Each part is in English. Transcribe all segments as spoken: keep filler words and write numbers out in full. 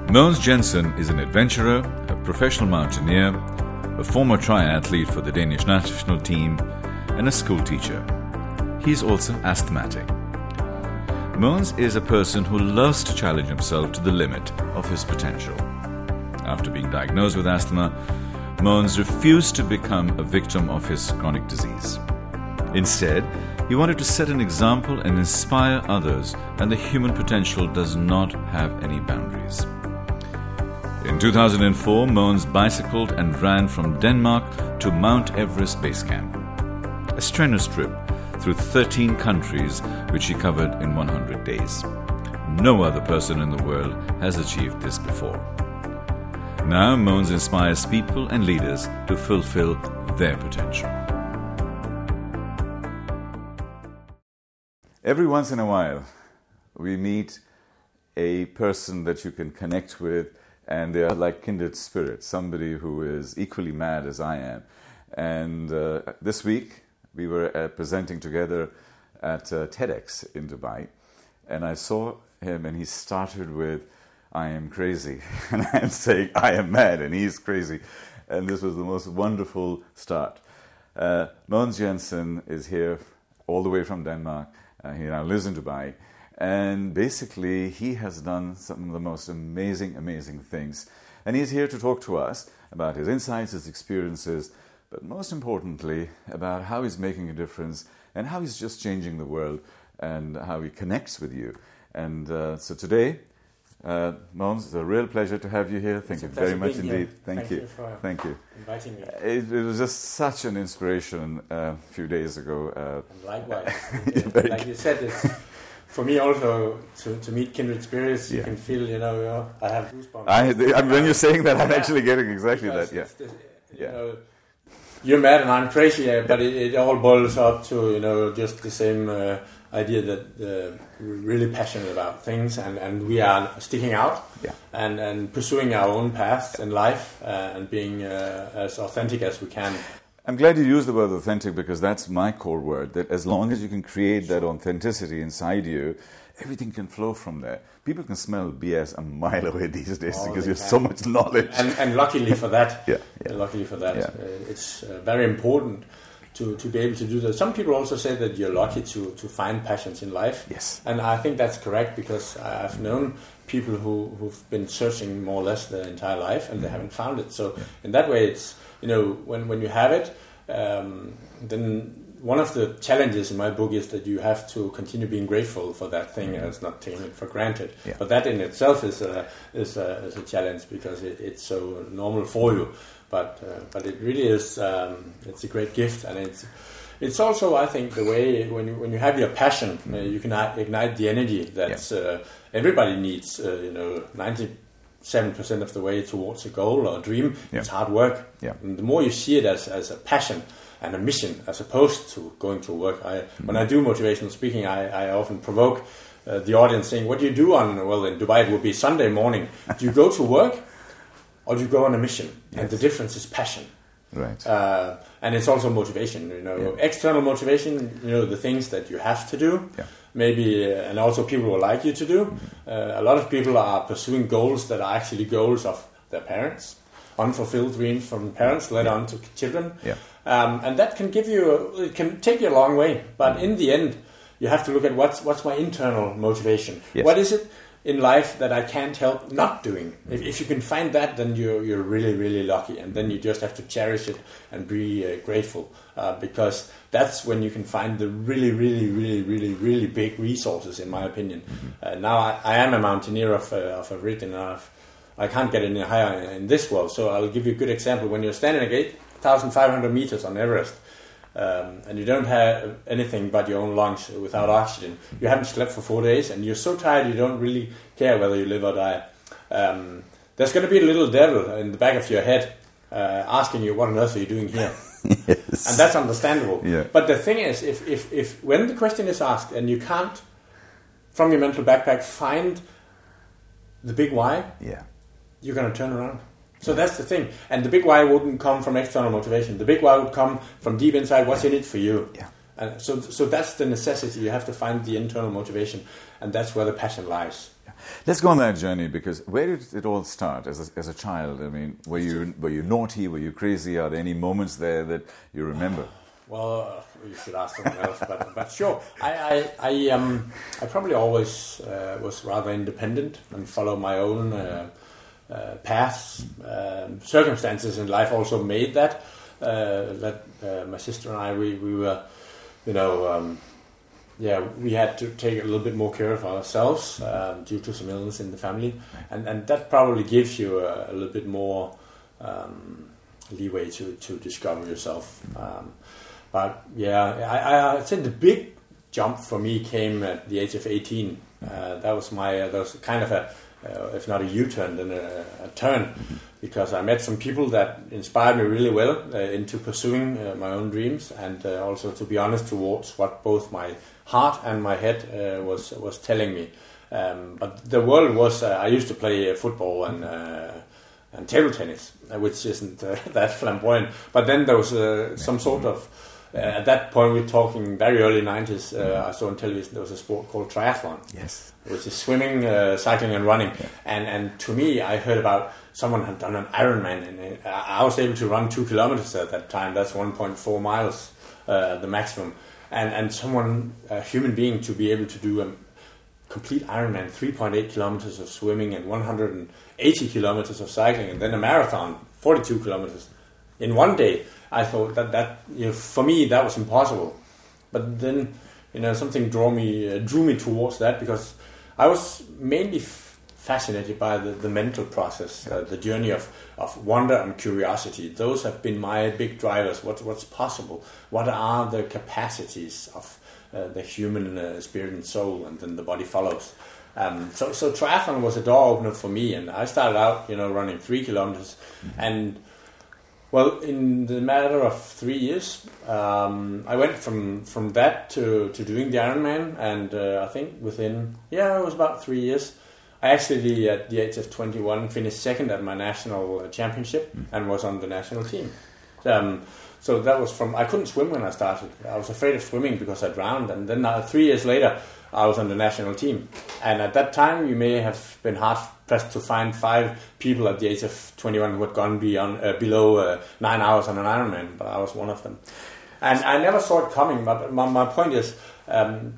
Mogens Jensen is an adventurer, a professional mountaineer, a former triathlete for the Danish national team, and a school teacher. He's also asthmatic. Mogens is a person who loves to challenge himself to the limit of his potential. After being diagnosed with asthma, Mogens refused to become a victim of his chronic disease. Instead, he wanted to set an example and inspire others, and the human potential does not have any boundaries. In two thousand four, Mogens bicycled and ran from Denmark to Mount Everest Base Camp, a strenuous trip through thirteen countries which he covered in one hundred days. No other person in the world has achieved this before. Now Mogens inspires people and leaders to fulfill their potential. Every once in a while, we meet a person that you can connect with, and they are like kindred spirits, somebody who is equally mad as I am. And uh, this week, we were uh, presenting together at uh, TEDx in Dubai, and I saw him, and he started with, "I am crazy," and I'm saying, "I am mad," and he's crazy. And this was the most wonderful start. Uh, Mogens Jensen is here all the way from Denmark. Uh, he now lives in Dubai, and basically he has done some of the most amazing, amazing things. And he's here to talk to us about his insights, his experiences, but most importantly about how he's making a difference and how he's just changing the world and how he connects with you. And uh, so today, uh, Mogens, it's a real pleasure to have you here. Thank you very much indeed. Thank, Thank you. you for Thank you. inviting me. It, it was just such an inspiration uh, a few days ago. Uh, and likewise. uh, like you said, it's for me also to, to meet kindred spirits. You yeah. can feel, you know, you know, I have goosebumps. I, the, when you're saying that, I'm yeah. actually getting exactly because that. Yeah. The, you yeah. know, you're mad and I'm crazy, yeah, but it, it all boils up to, you know, just the same uh, idea that uh, we're really passionate about things, and, and we are sticking out yeah. and, and pursuing our own paths in life uh, and being uh, as authentic as we can. I'm glad you used the word authentic, because that's my core word, that as long as you can create that authenticity inside you, everything can flow from there. People can smell B S a mile away these days oh, because you have so much knowledge. And, and luckily for that, yeah, yeah. luckily for that, yeah. uh, it's uh, very important to, to be able to do that. Some people also say that you're lucky to, to find passions in life. Yes. And I think that's correct, because I've known people who, who've been searching more or less their entire life and they haven't found it. So yeah. in that way, it's, you know, when, when you have it, um, then one of the challenges in my book is that you have to continue being grateful for that thing mm-hmm. and not taking it for granted. Yeah. But that in itself is a, is a, is a challenge, because it, it's so normal for you. But uh, but it really is. Um, it's a great gift, and it's it's also, I think, the way when you when you have your passion, uh, you can ignite the energy that yeah. uh, everybody needs. Uh, you know, ninety-seven percent of the way towards a goal or a dream, yeah. it's hard work. Yeah. And the more you see it as as a passion and a mission, as opposed to going to work. I, mm-hmm. When I do motivational speaking, I, I often provoke uh, the audience, saying, "What do you do on well in Dubai? It would be Sunday morning. Do you go to work?" Or do you go on a mission? Yes. And the difference is passion. Right. Uh, and it's also motivation, you know, yeah. external motivation, you know, the things that you have to do, yeah. maybe, uh, and also people will like you to do. Mm-hmm. Uh, a lot of people are pursuing goals that are actually goals of their parents, unfulfilled dreams from parents led yeah. on to children. Yeah. Um, and that can give you, it can take you a long way. But mm-hmm. in the end, you have to look at what's, what's my internal motivation. Yes. What is it in life that I can't help not doing? If, if you can find that, then you're you're really really lucky, and then you just have to cherish it and be uh, grateful, uh, because that's when you can find the really really really really really big resources, in my opinion. Mm-hmm. Uh, now I, I am a mountaineer of uh, of a written, and I can't get any higher in this world. So I'll give you a good example. When you're standing at eight thousand five hundred meters on Everest, Um, and you don't have anything but your own lungs without oxygen, you haven't slept for four days, and you're so tired you don't really care whether you live or die. Um, there's going to be a little devil in the back of your head uh, asking you, what on earth are you doing here? Yes. And that's understandable. Yeah. But the thing is, if, if, if when the question is asked and you can't, from your mental backpack, find the big why, yeah. you're going to turn around. So that's the thing. And the big why wouldn't come from external motivation. The big why would come from deep inside. What's in it for you? Yeah. And so so that's the necessity. You have to find the internal motivation. And that's where the passion lies. Yeah. Let's go on that journey, because where did it all start as a, as a child? I mean, were you were you naughty? Were you crazy? Are there any moments there that you remember? Well, uh, you should ask someone else, but, but sure. I I I, um, I probably always uh, was rather independent and follow my own uh, uh, paths. Um, circumstances in life also made that. Uh, that uh, my sister and I, we, we were, you know, um, yeah, we had to take a little bit more care of ourselves um, due to some illness in the family, and and that probably gives you a, a little bit more um, leeway to, to discover yourself. Um, but yeah, I, I I'd say the big jump for me came at the age of eighteen. Uh, that was my uh, that was kind of a uh, if not a U-turn, then a, a turn, because I met some people that inspired me really well uh, into pursuing uh, my own dreams, and uh, also, to be honest, towards what both my heart and my head uh, was was telling me. Um, but the world was, uh, I used to play uh, football and uh, and table tennis, which isn't uh, that flamboyant. But then there was uh, some sort of, uh, at that point, we're talking very early nineties, uh, I saw on television there was a sport called triathlon. Yes. Which is swimming, uh, cycling and running. Yeah. And and to me, I heard about someone had done an Ironman, and I was able to run two kilometers at that time. That's one point four miles, uh, the maximum. And and someone, a human being, to be able to do a complete Ironman, three point eight kilometers of swimming and one hundred eighty kilometers of cycling, and then a marathon, forty-two kilometers in one day. I thought that that you know, for me that was impossible. But then, you know, something drew me uh, drew me towards that, because I was mainly f- fascinated by the, the mental process, uh, the journey of, of wonder and curiosity. Those have been my big drivers. What, what's possible? What are the capacities of uh, the human uh, spirit and soul? And then the body follows. Um, so, so triathlon was a door opener for me, and I started out, you know, running three kilometers, mm-hmm. and well, in the matter of three years, um, I went from, from that to, to doing the Ironman, and uh, I think within, yeah, it was about three years. I actually, at the age of twenty-one, finished second at my national championship mm. and was on the national team. Um, so that was from, I couldn't swim when I started. I was afraid of swimming because I drowned, and then uh, three years later, I was on the national team. And at that time, you may have been hard pressed to find five people at the age of twenty-one who had gone beyond, uh, below uh, nine hours on an Ironman, but I was one of them. And I never saw it coming, but my, my point is, um,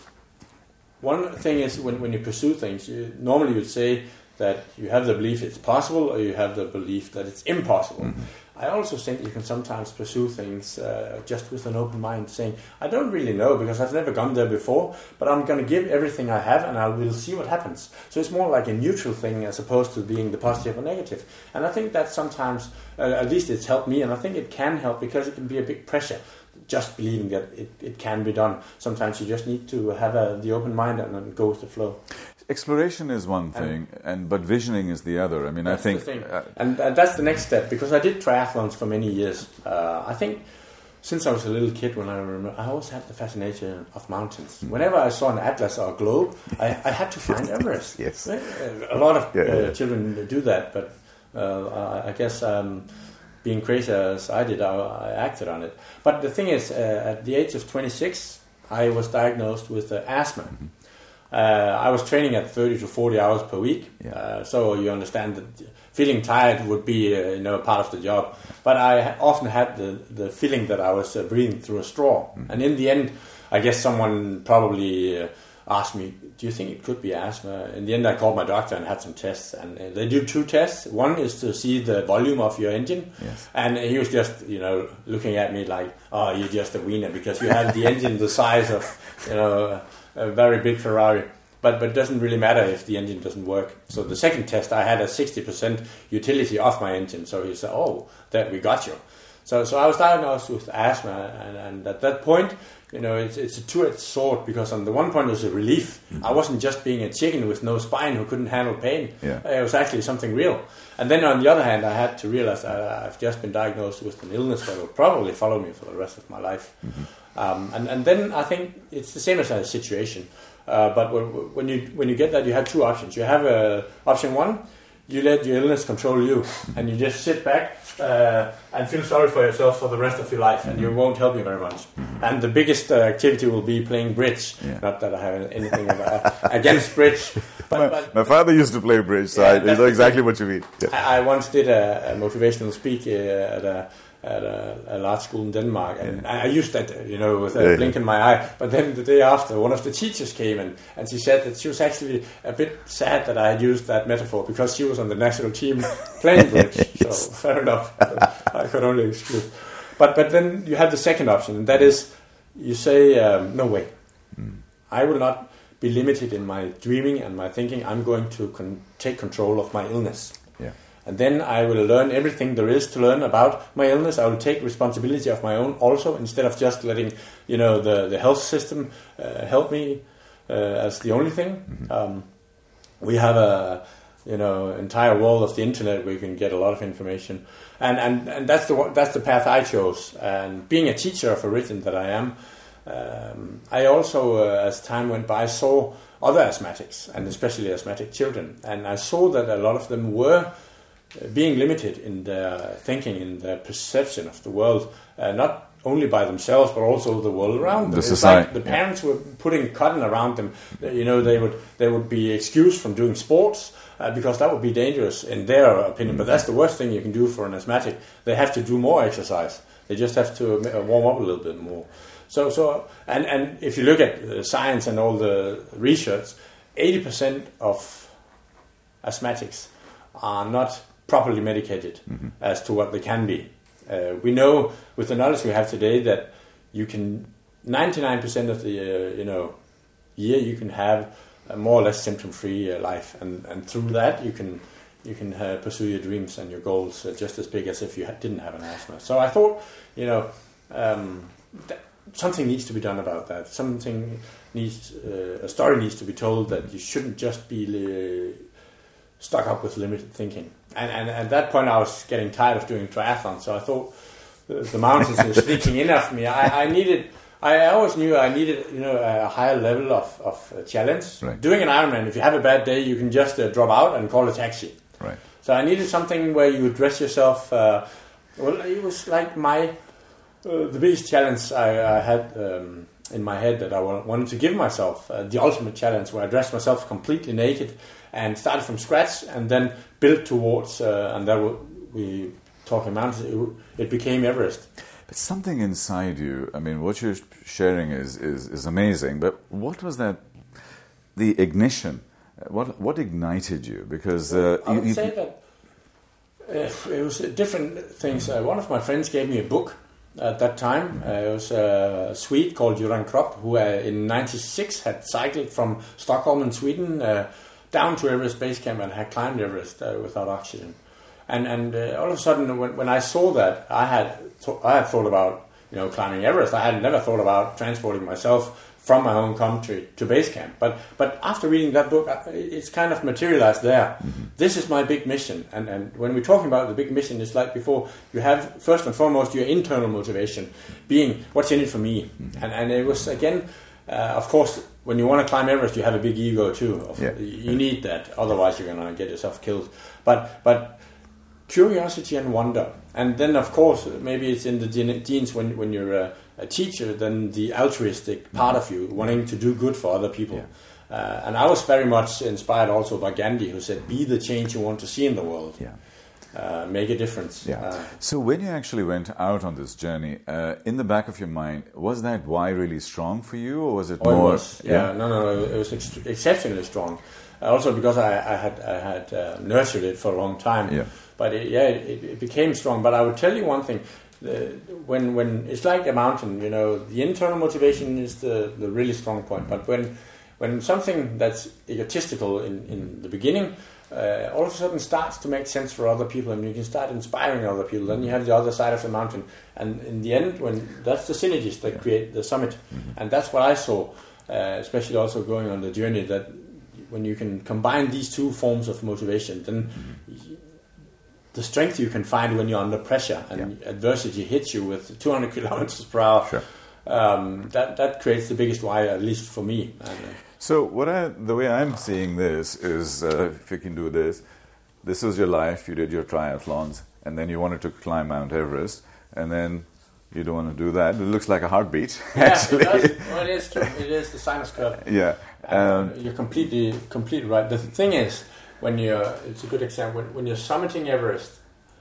one thing is when, when you pursue things, you, normally you'd say that you have the belief it's possible, or you have the belief that it's impossible. Mm-hmm. I also think you can sometimes pursue things uh, just with an open mind, saying, I don't really know because I've never gone there before, but I'm going to give everything I have and I will see what happens. So it's more like a neutral thing as opposed to being the positive or negative. And I think that sometimes, uh, at least it's helped me, and I think it can help, because it can be a big pressure, just believing that it, it can be done. Sometimes you just need to have a, the open mind and, and go with the flow. Exploration is one thing, and, and but visioning is the other. I mean, I think, uh, and, and that's the next step, because I did triathlons for many years. Uh, I think since I was a little kid, when I remember, I always had the fascination of mountains. Mm. Whenever I saw an atlas or a globe, I, I had to find Everest. Yes, a lot of yeah, uh, yeah. children do that, but uh, I, I guess um, being crazy as I did, I, I acted on it. But the thing is, uh, at the age of twenty-six, I was diagnosed with uh, asthma. Mm-hmm. Uh, I was training at thirty to forty hours per week, yeah. uh, so you understand that feeling tired would be uh, you know, part of the job. But I often had the, the feeling that I was uh, breathing through a straw. Mm-hmm. And in the end, I guess someone probably uh, asked me, do you think it could be asthma? In the end, I called my doctor and had some tests. And uh, they do two tests. One is to see the volume of your engine. Yes. And he was just, you know, looking at me like, oh, you're just a wiener because you have the engine the size of, you know, a very big Ferrari, but but it doesn't really matter if the engine doesn't work. So the second test, I had a sixty percent utility of my engine. So he said, oh, that we got you. So so I was diagnosed with asthma, and, and at that point, you know, it's it's a two-edged sword, because on the one point it was a relief. Mm-hmm. I wasn't just being a chicken with no spine who couldn't handle pain. Yeah. It was actually something real. And then on the other hand, I had to realize that I've just been diagnosed with an illness that will probably follow me for the rest of my life. Mm-hmm. Um, and, and then I think it's the same as a situation. Uh, but when, when you when you get that, you have two options. You have uh, option one, you let your illness control you, and you just sit back uh, and feel sorry for yourself for the rest of your life, and you won't help you very much. And the biggest uh, activity will be playing bridge. Yeah. Not that I have anything about, against bridge. But, my, but, my father used to play bridge, so yeah, I, I know exactly what you mean. Yeah. I, I once did a, a motivational speak uh, at a at a, a large school in Denmark, and yeah. I used that, you know, with a yeah, blink yeah. in my eye. But then the day after, one of the teachers came in, and she said that she was actually a bit sad that I had used that metaphor, because she was on the national team playing bridge. yes. So fair enough, I could only excuse. But but then you have the second option, and that is, you say, um, no way, mm. I will not be limited in my dreaming and my thinking. I'm going to con- take control of my illness. Yeah. And then I will learn everything there is to learn about my illness. I will take responsibility of my own also, instead of just letting, you know, the, the health system uh, help me uh, as the only thing. Mm-hmm. Um, we have a, you know, entire world of the internet where you can get a lot of information. And, and, and that's the that's the path I chose. And being a teacher of origin that I am, um, I also, uh, as time went by, saw other asthmatics, and especially asthmatic children. And I saw that a lot of them were being limited in their thinking, in their perception of the world, uh, not only by themselves but also the world around them. The it's society. like the parents were putting cotton around them. You know, they would they would be excused from doing sports uh, because that would be dangerous in their opinion. But that's the worst thing you can do for an asthmatic. They have to do more exercise. They just have to warm up a little bit more. So so and and if you look at the science and all the research, eighty percent of asthmatics are not properly medicated mm-hmm. as to what they can be. Uh, we know with the knowledge we have today that you can ninety-nine percent of the uh, you know year you can have a more or less symptom-free uh, life, and, and through that you can you can uh, pursue your dreams and your goals uh, just as big as if you ha- didn't have an asthma. So I thought, you know, um, that something needs to be done about that. Something needs uh, a story needs to be told that you shouldn't just be uh, stuck up with limited thinking. And, and at that point, I was getting tired of doing triathlon, so I thought the, the mountains were sneaking in after me. I, I needed, I always knew I needed, you know, a higher level of, of uh, challenge. Right. Doing an Ironman, if you have a bad day, you can just uh, drop out and call a taxi. Right. So I needed something where you would dress yourself. Uh, well, it was like my uh, the biggest challenge I, I had um, in my head that I wanted to give myself, uh, the ultimate challenge, where I dressed myself completely naked and started from scratch, and then built towards, uh, and that we talking mountains, it, it became Everest. But something inside you, I mean, what you're sharing is, is, is amazing, but what was that, the ignition, what what ignited you? Because uh, I would you, say that uh, it was different things. Uh, one of my friends gave me a book at that time. Uh, it was a Swede called Göran Kropp, who uh, in ninety-six had cycled from Stockholm in Sweden uh, down to Everest Base Camp and had climbed Everest uh, without oxygen. And and uh, all of a sudden, when, when I saw that, I had th- I had thought about, you know, climbing Everest. I had never thought about transporting myself from my home country to base camp. But but after reading that book, it's kind of materialized there. Mm-hmm. This is my big mission. And and when we're talking about the big mission, it's like before, you have first and foremost your internal motivation, being what's in it for me. Mm-hmm. And and it was again, uh, of course, when you want to climb Everest, you have a big ego too. Yeah. You need that, otherwise you're going to get yourself killed. But but curiosity and wonder, and then of course maybe it's in the genes when when you're a, a teacher, then the altruistic part of you wanting to do good for other people. Yeah. Uh, and I was very much inspired also by Gandhi, who said, "Be the change you want to see in the world. Yeah. Uh, make a difference." Yeah. Uh, so when you actually went out on this journey, uh, in the back of your mind, was that why really strong for you, or was it oh, more? It was, yeah, yeah, no, no, it was ex- exceptionally strong. Uh, also because I, I had I had uh, nurtured it for a long time. Yeah. But it, yeah, it, it became strong. But I would tell you one thing: the, when when it's like a mountain, you know, the internal motivation is the, the really strong point. But when when something that's egotistical in, in the beginning, uh, all of a sudden starts to make sense for other people, and you can start inspiring other people, then you have the other side of the mountain. And in the end, when that's the synergies that create the summit, mm-hmm. and that's what I saw, uh, especially also going on the journey, that when you can combine these two forms of motivation, then mm-hmm. the strength you can find when you're under pressure and yeah. adversity hits you with two hundred kilometers per hour, sure. um, that that creates the biggest why, at least for me. And, uh, so what I, the way I'm seeing this is, uh, if you can do this, this was your life, you did your triathlons, and then you wanted to climb Mount Everest, and then you don't want to do that. It looks like a heartbeat, yeah, actually. It does. Well, it is true. It is the sinus curve. Yeah. Um, uh, you're completely, completely right. The thing is, when you're, it's a good example, when, when you're summiting Everest,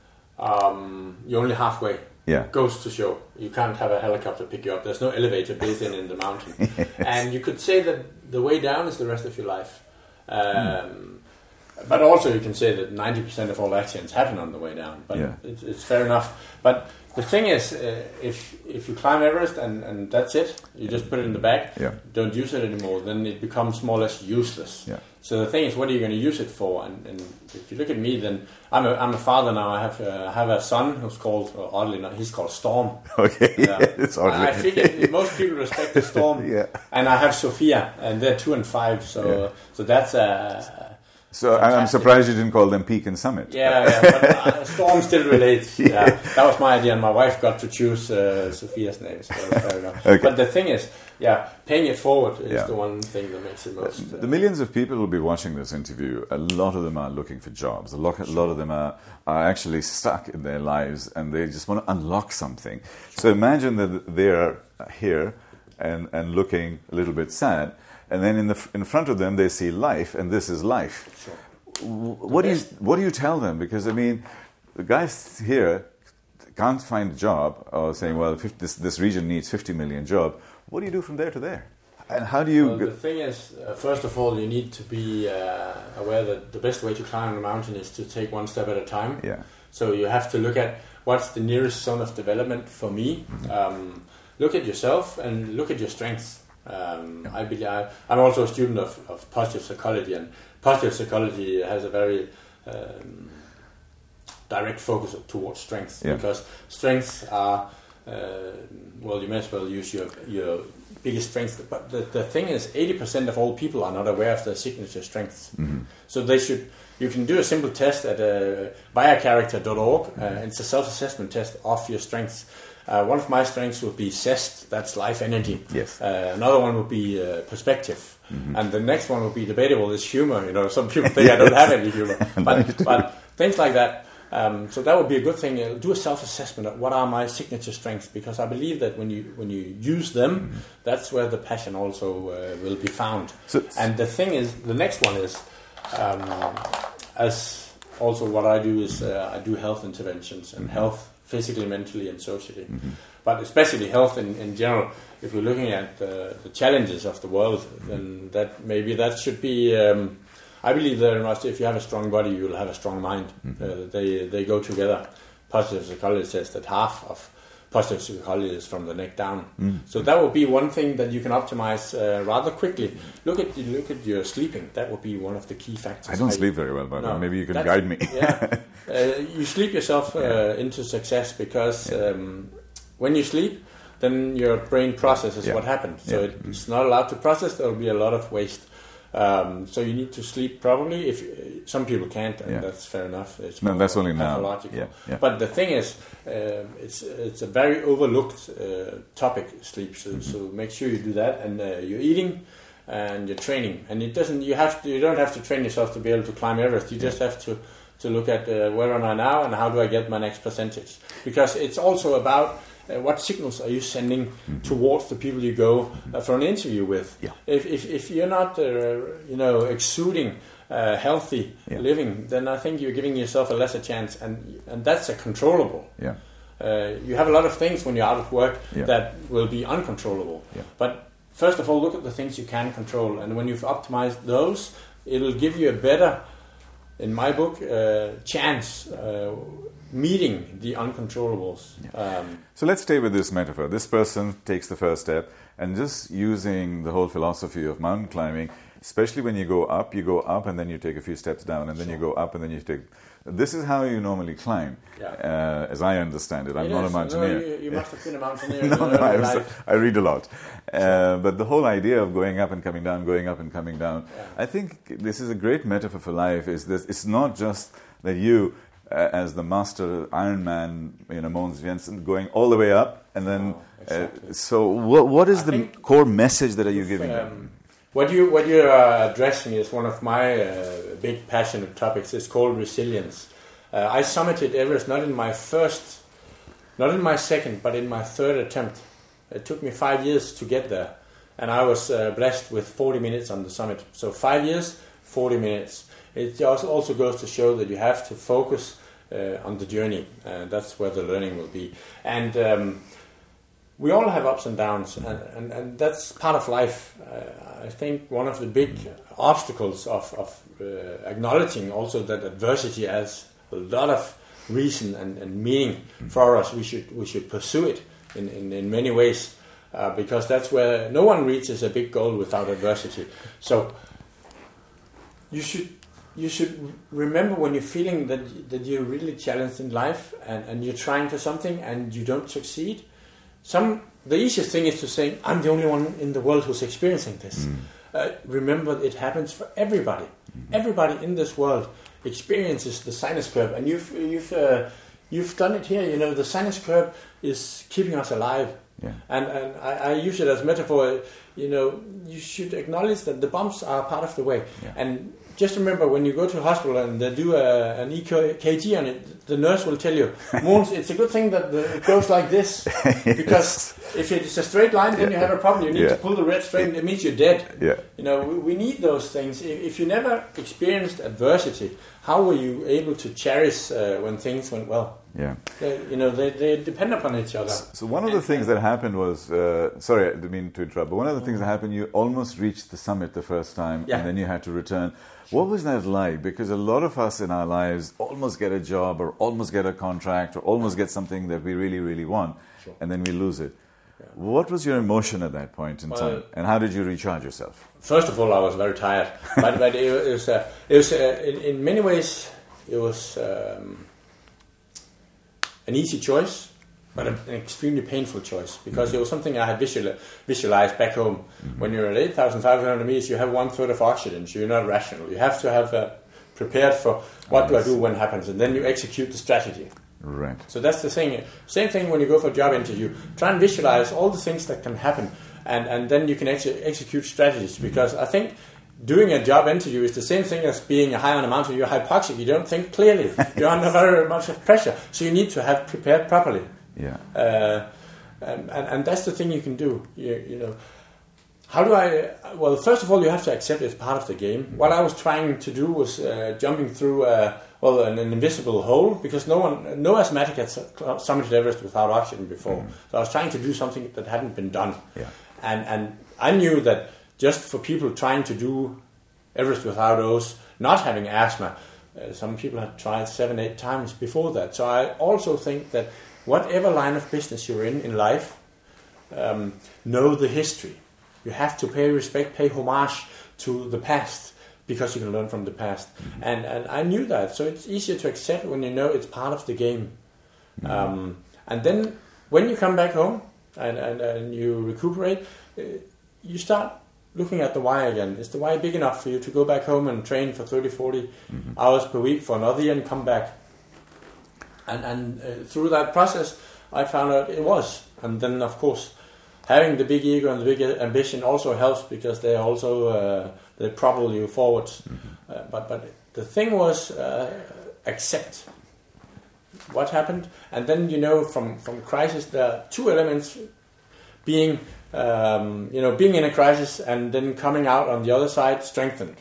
um, you're only halfway. Yeah. Goes to show you can't have a helicopter pick you up. There's no elevator built in in the mountain. Yes. And you could say that the way down is the rest of your life. Um, mm. But also you can say that ninety percent of all accidents happen on the way down. But yeah. it's, it's fair enough. But the thing is, uh, if if you climb Everest and, and that's it, you just put it in the bag, yeah. don't use it anymore, then it becomes more or less useless. Yeah. So the thing is, what are you going to use it for? And, and if you look at me, then I'm a, I'm a father now. I have uh, have a son who's called, uh, oddly enough, he's called Storm. Okay, yeah. It's oddly. I figured most people respect the Storm. Yeah. And I have Sophia, and they're two and five, so yeah. so that's a... So fantastic. I'm surprised you didn't call them Peak and Summit. Yeah, yeah, but uh, Storm still relates. yeah. yeah, that was my idea, and my wife got to choose uh, Sophia's name. So fair enough. Okay. But the thing is, yeah, paying it forward is yeah. the one thing that makes it most. Uh, the millions of people who will be watching this interview, a lot of them are looking for jobs. A lot, a lot of them are, are actually stuck in their lives, and they just want to unlock something. So imagine that they are here and and looking a little bit sad. And then in the in front of them they see life, and this is life. Sure. What do you what do you tell them? Because I mean, the guys here can't find a job, or saying, well, if this this region needs fifty million jobs. What do you do from there to there? And how do you? Well, the thing is, uh, first of all, you need to be uh, aware that the best way to climb a mountain is to take one step at a time. Yeah. So you have to look at what's the nearest zone of development for me. Mm-hmm. Um, look at yourself and look at your strengths. Um, I believe I, I'm also a student of, of positive psychology, and positive psychology has a very um, direct focus towards strengths, yeah. because strengths are uh, well, you may as well use your your biggest strengths. But the, the thing is, eighty percent of all people are not aware of their signature strengths. Mm-hmm. So they should. You can do a simple test at uh, biocharacter dot org. Uh, it's a self-assessment test of your strengths. Uh, one of my strengths would be zest, that's life energy. Yes. Uh, another one would be uh, perspective. Mm-hmm. And the next one would be debatable, is humor. You know, some people think I don't have any humor. But, but things like that. Um, so that would be a good thing. Uh, do a self-assessment of what are my signature strengths, because I believe that when you when you use them, mm-hmm. that's where the passion also uh, will be found. So, and the thing is, the next one is, um, as also what I do is uh, I do health interventions and mm-hmm. health physically, mentally, and socially. Mm-hmm. But especially health in, in general. If you're looking at the, the challenges of the world, mm-hmm. then that maybe that should be. Um, I believe very much if you have a strong body, you will have a strong mind. Mm-hmm. Uh, they they go together. Positive psychology says that half of positive psychology is from the neck down. Mm-hmm. So that would be one thing that you can optimize uh, rather quickly. Look at look at your sleeping. That would be one of the key factors. I don't I, sleep very well, but no, maybe you can guide me. yeah, uh, you sleep yourself uh, yeah. into success, because yeah. um, when you sleep, then your brain processes yeah. what happened. So yeah. it's not allowed to process. There will be a lot of waste. Um, so you need to sleep properly. If uh, some people can't, and yeah. that's fair enough. It's no, that's only now. Yeah, yeah. But the thing is, uh, it's it's a very overlooked uh, topic, sleep. So, mm-hmm. so make sure you do that, and uh, you're eating and you're training. And it doesn't. You have to. You don't have to train yourself to be able to climb Everest. You yeah. just have to to look at uh, where am I now and how do I get my next percentage. Because it's also about. Uh, what signals are you sending mm-hmm. towards the people you go uh, for an interview with? Yeah. If, if if you're not, uh, you know, exuding uh, healthy yeah. living, then I think you're giving yourself a lesser chance, and and that's a controllable. Yeah. Uh, you have a lot of things when you're out of work yeah. that will be uncontrollable. Yeah. But first of all, look at the things you can control, and when you've optimized those, it'll give you a better, in my book, uh, chance. Uh, meeting the uncontrollables. Yeah. Um, so let's stay with this metaphor. This person takes the first step, and just using the whole philosophy of mountain climbing, especially when you go up, you go up and then you take a few steps down, and then sure. you go up and then you take... This is how you normally climb, yeah. uh, as I understand it. I'm it not is. a mountaineer. No, you, you must have been a mountaineer. no, no, I, was, I read a lot. Sure. Uh, but the whole idea of going up and coming down, going up and coming down, yeah. I think this is a great metaphor for life. Is this? It's not just that you... Uh, as the master Ironman, you know, Mogens Jensen, going all the way up, and then. Oh, exactly. uh, so, what what is I the core message that are you giving um, them? What you what you're uh, addressing is one of my uh, big passionate topics. It's called resilience. Uh, I summited Everest not in my first, not in my second, but in my third attempt. It took me five years to get there, and I was uh, blessed with forty minutes on the summit. So five years, forty minutes. It also goes to show that you have to focus uh, on the journey. Uh, that's where the learning will be. And um, we all have ups and downs, and, and, and that's part of life. Uh, I think one of the big obstacles of, of uh, acknowledging also that adversity has a lot of reason and, and meaning for us. We should we should pursue it in, in, in many ways, uh, because that's where no one reaches a big goal without adversity. So you should you should remember when you're feeling that that you're really challenged in life and, and you're trying for something and you don't succeed. Some the easiest thing is to say, I'm the only one in the world who's experiencing this. Mm. Uh, remember, it happens for everybody. Mm-hmm. Everybody in this world experiences the sinus curve, and you've you've uh, you've done it here. You know, the sinus curve is keeping us alive. Yeah. And and I, I use it as metaphor. You know, you should acknowledge that the bumps are part of the way. Yeah. And just remember, when you go to a hospital and they do a, an E K G on it, the nurse will tell you, Mogens, it's a good thing that the, it goes like this, because yes. if it's a straight line, then yeah. you have a problem. You need yeah. to pull the red straight. It means you're dead. Yeah. You know, we, we need those things. If, if you never experienced adversity, how were you able to cherish uh, when things went well? Yeah, they, you know, they, they depend upon each other. So one of the things that happened was, uh, sorry, I didn't mean to interrupt, but one of the things that happened, you almost reached the summit the first time, yeah. and then you had to return. What was that like? Because a lot of us in our lives almost get a job or almost get a contract or almost get something that we really, really want, sure. and then we lose it. Yeah. What was your emotion at that point in well, time, and how did you recharge yourself? First of all, I was very tired, but, but it, it was, uh, it was uh, in, in many ways, it was um, an easy choice, but an extremely painful choice, because mm-hmm. it was something I had visual, visualized back home. Mm-hmm. When you're at eight thousand five hundred meters, you have one third of oxygen, so you're not rational. You have to have uh, prepared for what oh, do yes. I do when it happens, and then you execute the strategy. Right. So that's the thing. Same thing when you go for a job interview. Try and visualize all the things that can happen, and, and then you can ex- execute strategies, because I think doing a job interview is the same thing as being high on a mountain. You're hypoxic. You don't think clearly. You're under very much of pressure. So you need to have prepared properly. Yeah. Uh, and, and and that's the thing you can do. You, you know, how do I? Well, first of all, you have to accept it's part of the game. Mm-hmm. What I was trying to do was uh, jumping through uh, well an, an invisible hole, because no one, no asthmatic had summited Everest without oxygen before. Mm-hmm. So I was trying to do something that hadn't been done. Yeah. And and I knew that. Just for people trying to do Everest without O S, not having asthma, uh, some people had tried seven, eight times before that. So I also think that whatever line of business you're in in life, um, know the history. You have to pay respect, pay homage to the past, because you can learn from the past. Mm-hmm. And and I knew that, so it's easier to accept when you know it's part of the game. Mm-hmm. Um, and then when you come back home and, and, and you recuperate, uh, you start looking at the why again. Is the why big enough for you to go back home and train for thirty, forty mm-hmm. hours per week for another year and come back? And, and uh, through that process, I found out it was. And then, of course, having the big ego and the big ambition also helps, because they also uh, they propel you forwards. Mm-hmm. Uh, but but the thing was uh, accept what happened, and then you know from from crisis there are two elements: being Um, you know, being in a crisis and then coming out on the other side strengthened.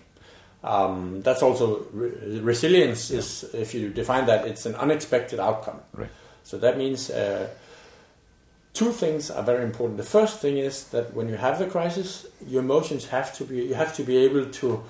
Um, that's also re- resilience. Is, if you define that, it's an unexpected outcome. Right. So that means uh, two things are very important. The first thing is that when you have the crisis, your emotions have to be. You have to be able to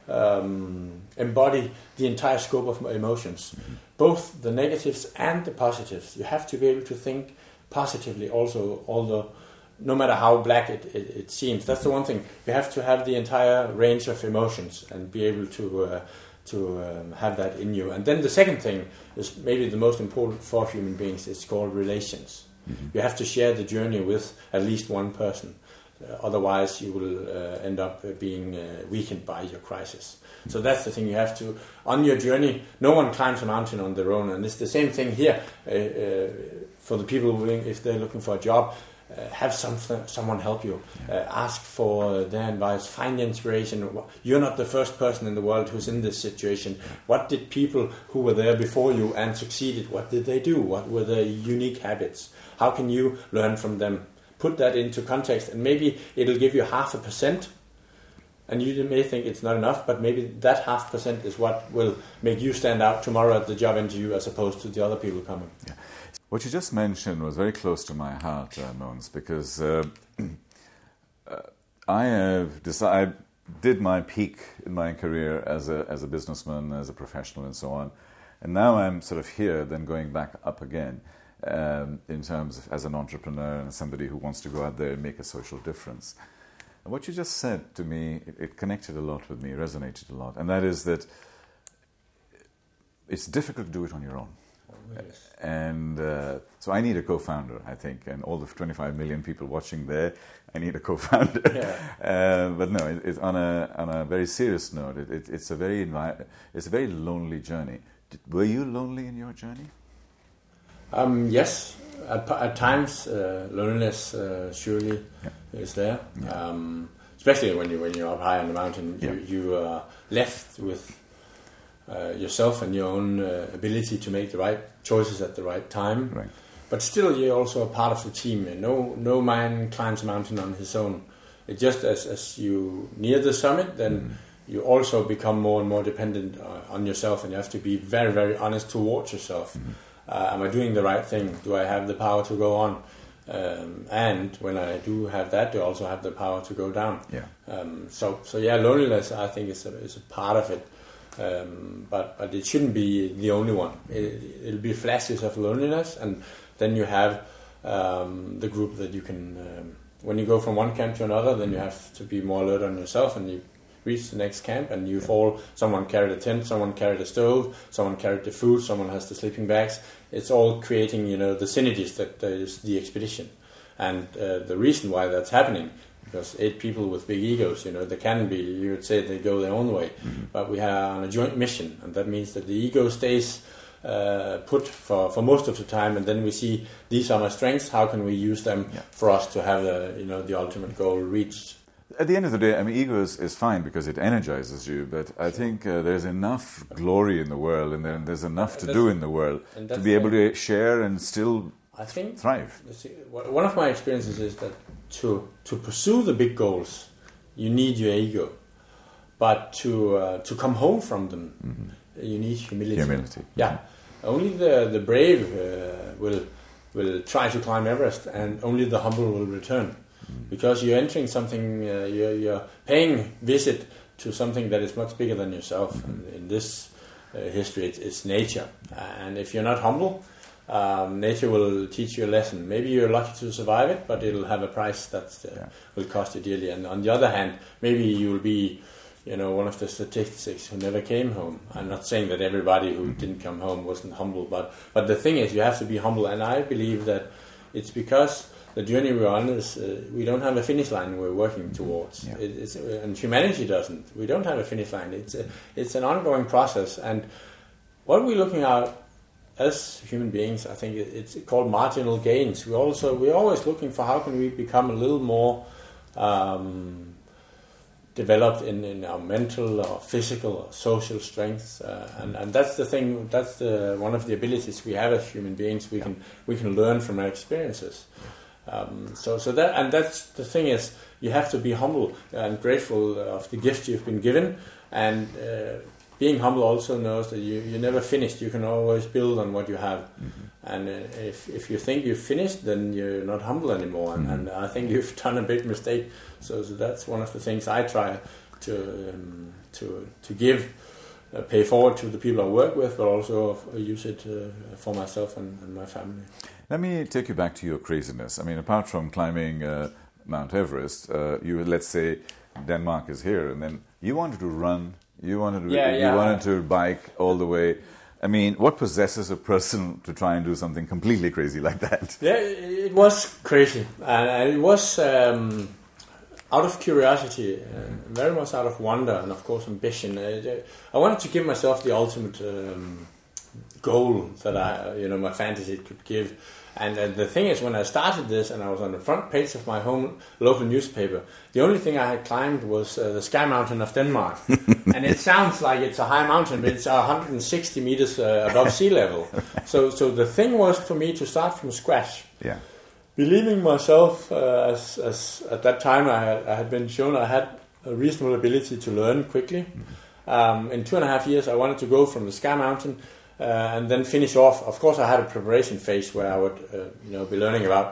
um, embody the entire scope of emotions, mm-hmm. both the negatives and the positives. You have to be able to think positively also, although. No matter how black it, it, it seems, that's the one thing. You have to have the entire range of emotions and be able to uh, to um, have that in you. And then the second thing is maybe the most important for human beings. It's called relations. Mm-hmm. You have to share the journey with at least one person. Uh, otherwise, you will uh, end up uh, being uh, weakened by your crisis. Mm-hmm. So that's the thing. You have to, on your journey, no one climbs a mountain on their own. And it's the same thing here uh, uh, for the people who, if they're looking for a job. Uh, have some, someone help you. Uh, ask for their advice. Find inspiration. You're not the first person in the world who's in this situation. What did people who were there before you and succeeded, what did they do? What were their unique habits? How can you learn from them? Put that into context, and maybe it'll give you half a percent. And you may think it's not enough, but maybe that half percent is what will make you stand out tomorrow at the job interview as opposed to the other people coming. Yeah. What you just mentioned was very close to my heart, uh, Mogens, because uh, uh, I have decided, I did my peak in my career as a as a businessman, as a professional, and so on, and now I'm sort of here, then going back up again um, in terms of as an entrepreneur and somebody who wants to go out there and make a social difference. And what you just said to me, it, it connected a lot with me, resonated a lot, and that is that it's difficult to do it on your own. Yes. And uh, so I need a co-founder, I think, and all the twenty-five million people watching there, I need a co-founder. Yeah. uh, but no, it, it's on a on a very serious note. It, it, it's a very envi- it's a very lonely journey. Did, were you lonely in your journey? Um, yes, at, at times uh, loneliness uh, surely yeah. is there. Yeah. Um, especially when you when you're up high on the mountain, you yeah. you are left with. Uh, yourself and your own uh, ability to make the right choices at the right time. Right. But still, you're also a part of the team. And no, no man climbs a mountain on his own. It just as as you near the summit, then mm. you also become more and more dependent uh, on yourself, and you have to be very, very honest towards yourself. Mm. Uh, am I doing the right thing? Do I have the power to go on? Um, and when I do have that, do I also have the power to go down? Yeah. Um, so, so yeah, loneliness, I think, is a, is a part of it. Um, but but it shouldn't be the only one. It, it'll be flashes of loneliness, and then you have um, the group that you can. Um, when you go from one camp to another, then you have to be more alert on yourself, and you reach the next camp, and you fall. Someone carried a tent, someone carried a stove, someone carried the food, someone has the sleeping bags. It's all creating, you know, the synergies that uh, is the expedition, and uh, the reason why that's happening. Because eight people with big egos, you know, they can be, you would say they go their own way. Mm-hmm. But we are on a joint mission, and that means that the ego stays uh, put for, for most of the time, and then we see these are my strengths, how can we use them yeah. for us to have, the, you know, the ultimate goal reached. At the end of the day, I mean, ego is, is fine because it energizes you, but I think uh, there's enough glory in the world, and there, there's enough to do in the world to be able to share and still I think thrive. One of my experiences is that to to pursue the big goals, you need your ego, but to uh, to come home from them, mm-hmm. you need humility. Humility. Yeah, only the the brave uh, will will try to climb Everest, and only the humble will return, mm-hmm. because you're entering something. Uh, you're, you're paying visit to something that is much bigger than yourself. Mm-hmm. And in this uh, history, it's, it's nature, and if you're not humble. Um, nature will teach you a lesson. Maybe you're lucky to survive it, but it'll have a price that uh, yeah. will cost you dearly. And on the other hand, maybe you'll be, you know, one of the statistics who never came home. I'm not saying that everybody who didn't come home wasn't humble, but but the thing is, you have to be humble. And I believe that it's because the journey we're on is uh, we don't have a finish line we're working towards, yeah. it, it's, uh, and humanity doesn't. We don't have a finish line. It's a, it's an ongoing process, and what we're looking at. As human beings, I think it's called marginal gains. We also we're always looking for how can we become a little more um, developed in, in our mental or physical or social strengths, uh, and and that's the thing. That's the one of the abilities we have as human beings. We yeah. can we can learn from our experiences. Um, so so that and that's the thing is you have to be humble and grateful of the gift you've been given, and. Uh, Being humble also knows that you, you're never finished. You can always build on what you have. Mm-hmm. And uh, if if you think you've finished, then you're not humble anymore. And, mm-hmm. and I think you've done a big mistake. So, so that's one of the things I try to um, to to give, uh, pay forward to the people I work with, but also use it uh, for myself and, and my family. Let me take you back to your craziness. I mean, apart from climbing uh, Mount Everest, uh, you let's say Denmark is here, and then you wanted to run. You wanted to, yeah, you yeah. wanted to bike all the way. I mean, what possesses a person to try and do something completely crazy like that? Yeah, it was crazy, and it was um, out of curiosity, uh, very much out of wonder, and of course ambition. I, I wanted to give myself the ultimate um, goal that I, you know, my fantasy could give. And uh, the thing is, when I started this and I was on the front page of my home local newspaper, the only thing I had climbed was uh, the Sky Mountain of Denmark. And it sounds like it's a high mountain, but it's one hundred sixty meters uh, above sea level. So so the thing was for me to start from scratch. Yeah. Believing myself, uh, as, as at that time I had, I had been shown I had a reasonable ability to learn quickly. Um, in two and a half years I wanted to go from the Sky Mountain Uh, and then finish off. Of course, I had a preparation phase where I would, uh, you know, be learning about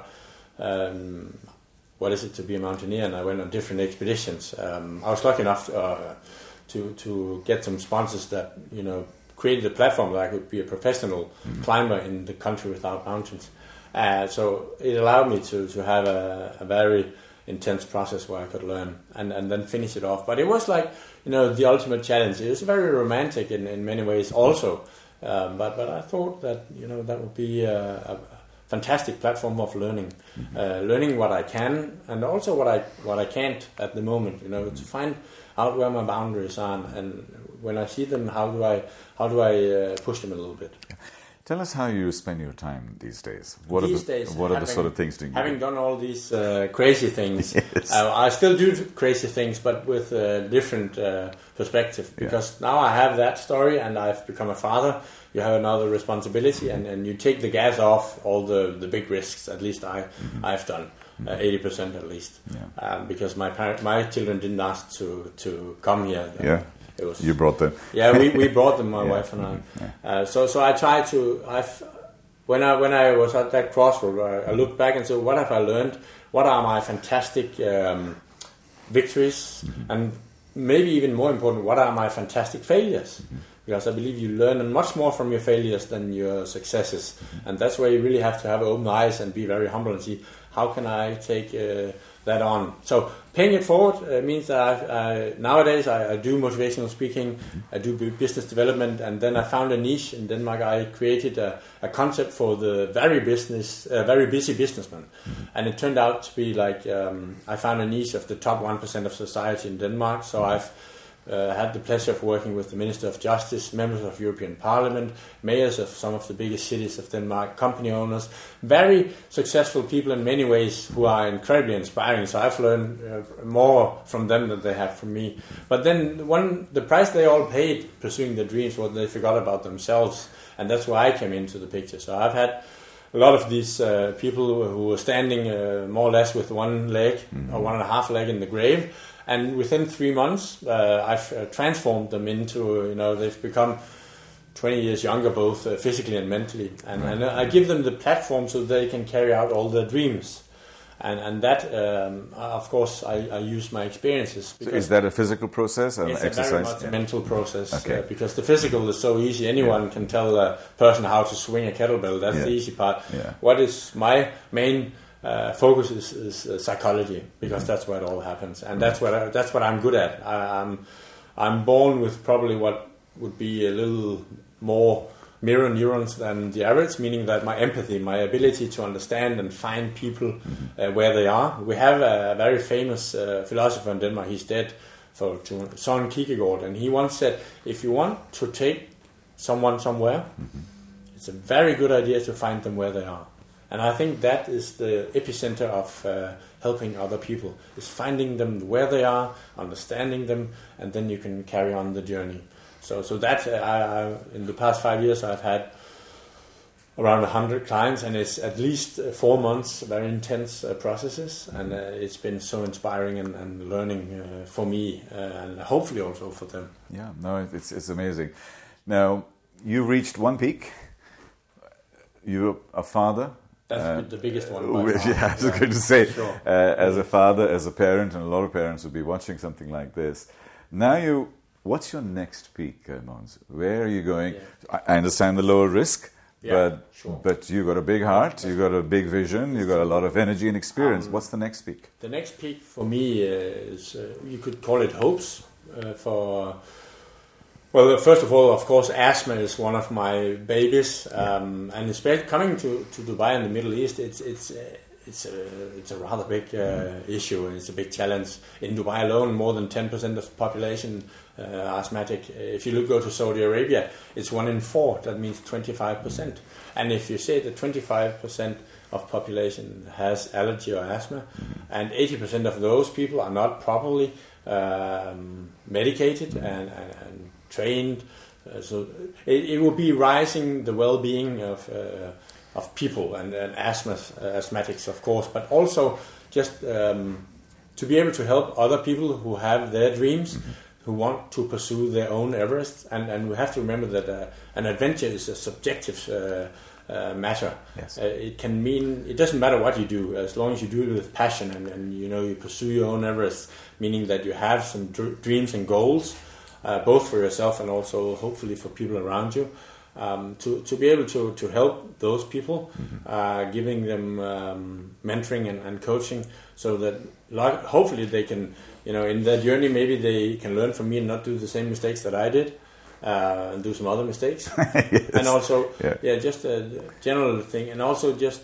um, what is it to be a mountaineer, and I went on different expeditions. Um, I was lucky enough to, uh, to to get some sponsors that, you know, created a platform that I could be a professional mm-hmm. climber in the country without mountains. Uh, so it allowed me to to have a, a very intense process where I could learn and, and then finish it off. But it was like, you know, the ultimate challenge. It was very romantic in, in many ways also. Um, but but I thought that, you know, that would be a, a fantastic platform of learning, mm-hmm. uh, learning what I can and also what I what I can't at the moment. You know, mm-hmm. to find out where my boundaries are, and when I see them, how do I how do I uh, push them a little bit. Yeah. Tell us how you spend your time these days. What these are the, days, what having, are the sort of things do you having do? done all these uh, crazy things, yes. uh, I still do crazy things, but with a different uh, perspective. Because yeah. now I have that story, and I've become a father. You have another responsibility, and, and you take the gas off all the, the big risks. At least I mm-hmm. I've done uh, eighty percent at least, yeah. um, because my parent, my children didn't ask to to come here. Yeah. It was, you brought them. Yeah, we, we brought them, my yeah. wife and I. Yeah. Uh, so so I try to. I've when I when I was at that crossroad, I, I looked back and said, what have I learned? What are my fantastic um, victories? Mm-hmm. And maybe even more important, what are my fantastic failures? Mm-hmm. Because I believe you learn much more from your failures than your successes, mm-hmm. and that's where you really have to have open eyes and be very humble and see, how can I take uh, that on? So paying it forward uh, means that I've, I, nowadays I, I do motivational speaking, mm-hmm. I do business development, and then I found a niche in Denmark. I created a, a concept for the very business, uh, very busy businessman, mm-hmm. and it turned out to be like um, I found a niche of the top one percent of society in Denmark. So mm-hmm. I've Uh, had the pleasure of working with the Minister of Justice, members of European Parliament, mayors of some of the biggest cities of Denmark, company owners, very successful people in many ways who are incredibly inspiring. So I've learned uh, more from them than they have from me. But then one, the price they all paid pursuing their dreams was they forgot about themselves, and that's why I came into the picture. So I've had a lot of these uh, people who were standing uh, more or less with one leg mm-hmm. or one and a half leg in the grave. And within three months, uh, I've uh, transformed them into, you know, they've become twenty years younger, both uh, physically and mentally. And, right. and uh, I give them the platform so they can carry out all their dreams. And and that, um, of course, I, I use my experiences. So is that a physical process or an it's exercise? It's a very much yeah. a mental process. Okay. Uh, because the physical is so easy. Anyone yeah. can tell a person how to swing a kettlebell. That's yeah. the easy part. Yeah. What is my main Uh, focus is, is uh, psychology, because mm-hmm. that's where it all happens, and that's what I, that's what I'm good at. I, I'm I'm born with probably what would be a little more mirror neurons than the average, meaning that my empathy, my ability to understand and find people mm-hmm. uh, where they are. We have a very famous uh, philosopher in Denmark. He's dead, for Søren Kierkegaard, and he once said, if you want to take someone somewhere, mm-hmm. it's a very good idea to find them where they are. And I think that is the epicenter of uh, helping other people, is finding them where they are, understanding them, and then you can carry on the journey. So so that, uh, I, I, in the past five years, I've had around one hundred clients, and it's at least uh, four months, very intense uh, processes, and uh, it's been so inspiring and, and learning uh, for me, uh, and hopefully also for them. Yeah, no, it's it's amazing. Now, you reached one peak. You're a father. That's uh, the biggest one. Uh, yeah, I was yeah, going to say, sure. uh, as a father, as a parent, and a lot of parents will be watching something like this. Now, you, what's your next peak, uh, Mons? Where are you going? Yeah. I, I understand the lower risk, yeah, but sure. but you got a big heart, you got a big vision, you got a lot of energy and experience. Um, what's the next peak? The next peak for me uh, is, uh, you could call it hopes uh, for. Well, first of all, of course, asthma is one of my babies, um, and especially coming to, to Dubai in the Middle East, it's it's uh, it's a it's a rather big uh, issue, and it's a big challenge. In Dubai alone, more than ten percent of the population uh, asthmatic. If you look go to Saudi Arabia, it's one in four. That means twenty-five percent. Mm-hmm. And if you say that twenty-five percent of population has allergy or asthma, mm-hmm. and eighty percent of those people are not properly um, medicated and, and, and trained, uh, so it, it will be rising the well-being of uh, of people and, and asthma, uh, asthmatics, of course, but also just um, to be able to help other people who have their dreams, mm-hmm. who want to pursue their own Everest. And, and we have to remember that uh, an adventure is a subjective uh, uh, matter. Yes. Uh, it can mean, it doesn't matter what you do, as long as you do it with passion and, and you know, you pursue your own Everest, meaning that you have some dr- dreams and goals, uh, both for yourself and also hopefully for people around you. Um, to, to be able to, to help those people, mm-hmm. uh, giving them um, mentoring and, and coaching, so that like, hopefully they can, you know, in their journey, maybe they can learn from me and not do the same mistakes that I did, uh, and do some other mistakes. Yes. And also, yeah. yeah, just a general thing, and also just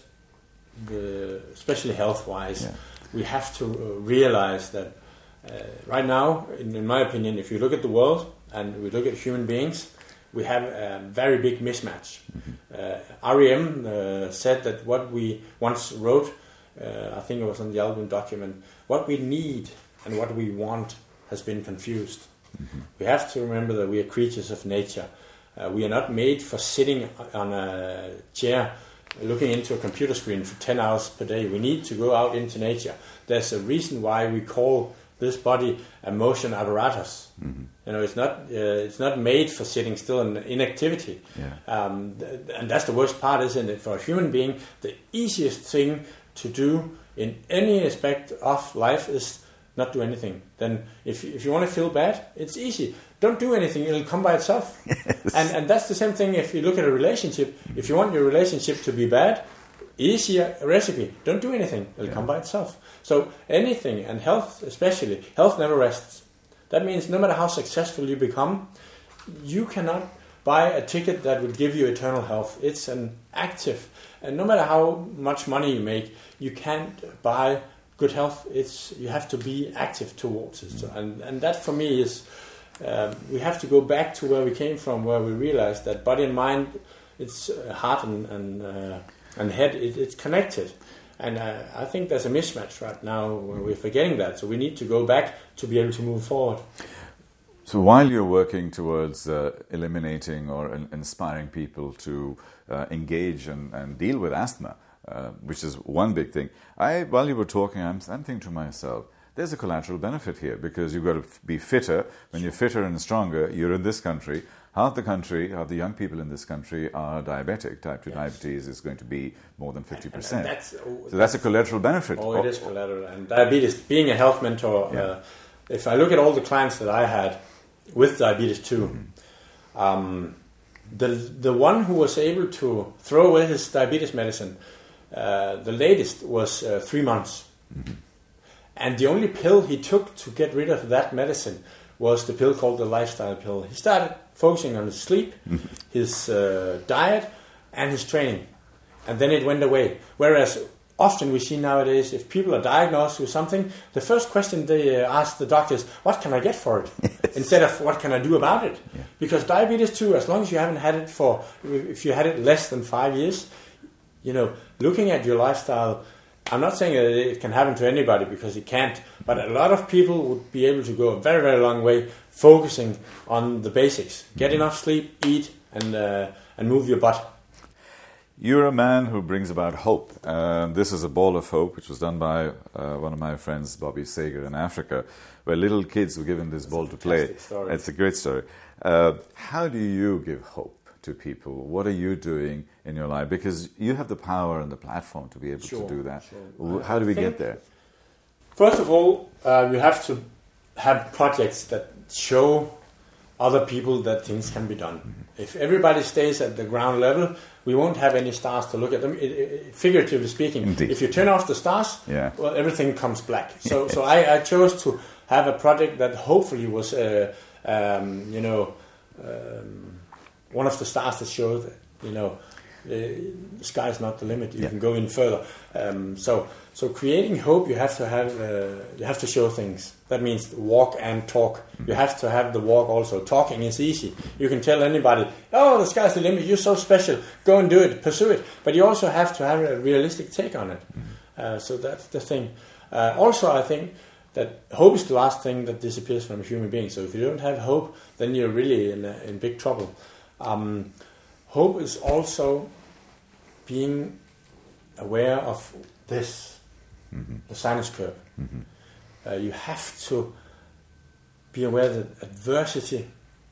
the, especially health-wise, yeah. we have to realize that uh, right now, in, in my opinion, if you look at the world and we look at human beings, we have a very big mismatch. Mm-hmm. Uh, R E M uh, said that what we once wrote, uh, I think it was on the album document, what we need and what we want has been confused. Mm-hmm. We have to remember that we are creatures of nature. Uh, we are not made for sitting on a chair looking into a computer screen for ten hours per day. We need to go out into nature. There's a reason why we call this body a motion apparatus. Mm-hmm. You know, it's not uh, it's not made for sitting still in inactivity. Yeah. Um, th- and that's the worst part, isn't it? For a human being, the easiest thing to do in any aspect of life is not do anything. Then if if you want to feel bad, it's easy. Don't do anything, it'll come by itself. Yes. And and that's the same thing if you look at a relationship. Mm-hmm. If you want your relationship to be bad, easier recipe. Don't do anything, it'll yeah. come by itself. So anything, and health especially, health never rests. That means no matter how successful you become, you cannot buy a ticket that would give you eternal health. It's an active, and no matter how much money you make, you can't buy good health. It's you have to be active towards it. So, and and that for me is um, we have to go back to where we came from, where we realized that body and mind, it's uh, heart and and, uh, and head, it, it's connected. And uh, I think there's a mismatch right now where we're forgetting that. So we need to go back to be able to move forward. So while you're working towards uh, eliminating or in- inspiring people to uh, engage and, and deal with asthma, uh, which is one big thing, I while you were talking, I'm, I'm thinking to myself, there's a collateral benefit here because you've got to f- be fitter. When you're fitter and stronger, you're in this country. Half the country, half the young people in this country are diabetic. Type two yes. diabetes is going to be more than fifty percent. And, and that's, oh, so that's a collateral benefit. Oh, it is collateral. And diabetes, being a health mentor, yeah. uh, if I look at all the clients that I had with diabetes too, mm-hmm. um, the the one who was able to throw away his diabetes medicine, uh, the latest was uh, three months. Mm-hmm. And the only pill he took to get rid of that medicine was the pill called the lifestyle pill. He started focusing on his sleep, his uh, diet, and his training. And then it went away. Whereas often we see nowadays, if people are diagnosed with something, the first question they uh, ask the doctor is, what can I get for it? Yes. Instead of, what can I do about it? Yeah. Because diabetes too, as long as you haven't had it for, if you had it less than five years, you know, looking at your lifestyle, I'm not saying that it can happen to anybody because it can't, but a lot of people would be able to go a very, very long way focusing on the basics. Get enough sleep, eat, and uh, and move your butt. You're a man who brings about hope. Uh, this is a Ball of Hope, which was done by uh, one of my friends, Bobby Sager, in Africa, where little kids were given this That's ball to play. Story. It's a great story. Uh, how do you give hope to people? What are you doing in your life? Because you have the power and the platform to be able sure, to do that. Sure. How do we get there? First of all, uh, you have to have projects that show other people that things can be done. Mm-hmm. If everybody stays at the ground level, we won't have any stars to look at them. It, it, figuratively speaking, Indeed. If you turn off the stars, yeah. well, everything comes black. So, so I, I chose to have a project that hopefully was, uh, um, you know, um, one of the stars that showed, you know, the sky is not the limit. You yeah. can go in further. Um, so, so creating hope, you have to have uh, you have to show things. That means walk and talk. Mm-hmm. You have to have the walk also. Talking is easy. You can tell anybody, "Oh, the sky's the limit. You're so special. Go and do it. Pursue it." But you also have to have a realistic take on it. Mm-hmm. Uh, so that's the thing. Uh, also, I think that hope is the last thing that disappears from a human being. So if you don't have hope, then you're really in, uh, in big trouble. Um, hope is also being aware of this, mm-hmm. the sinus curve. Mm-hmm. Uh, you have to be aware that adversity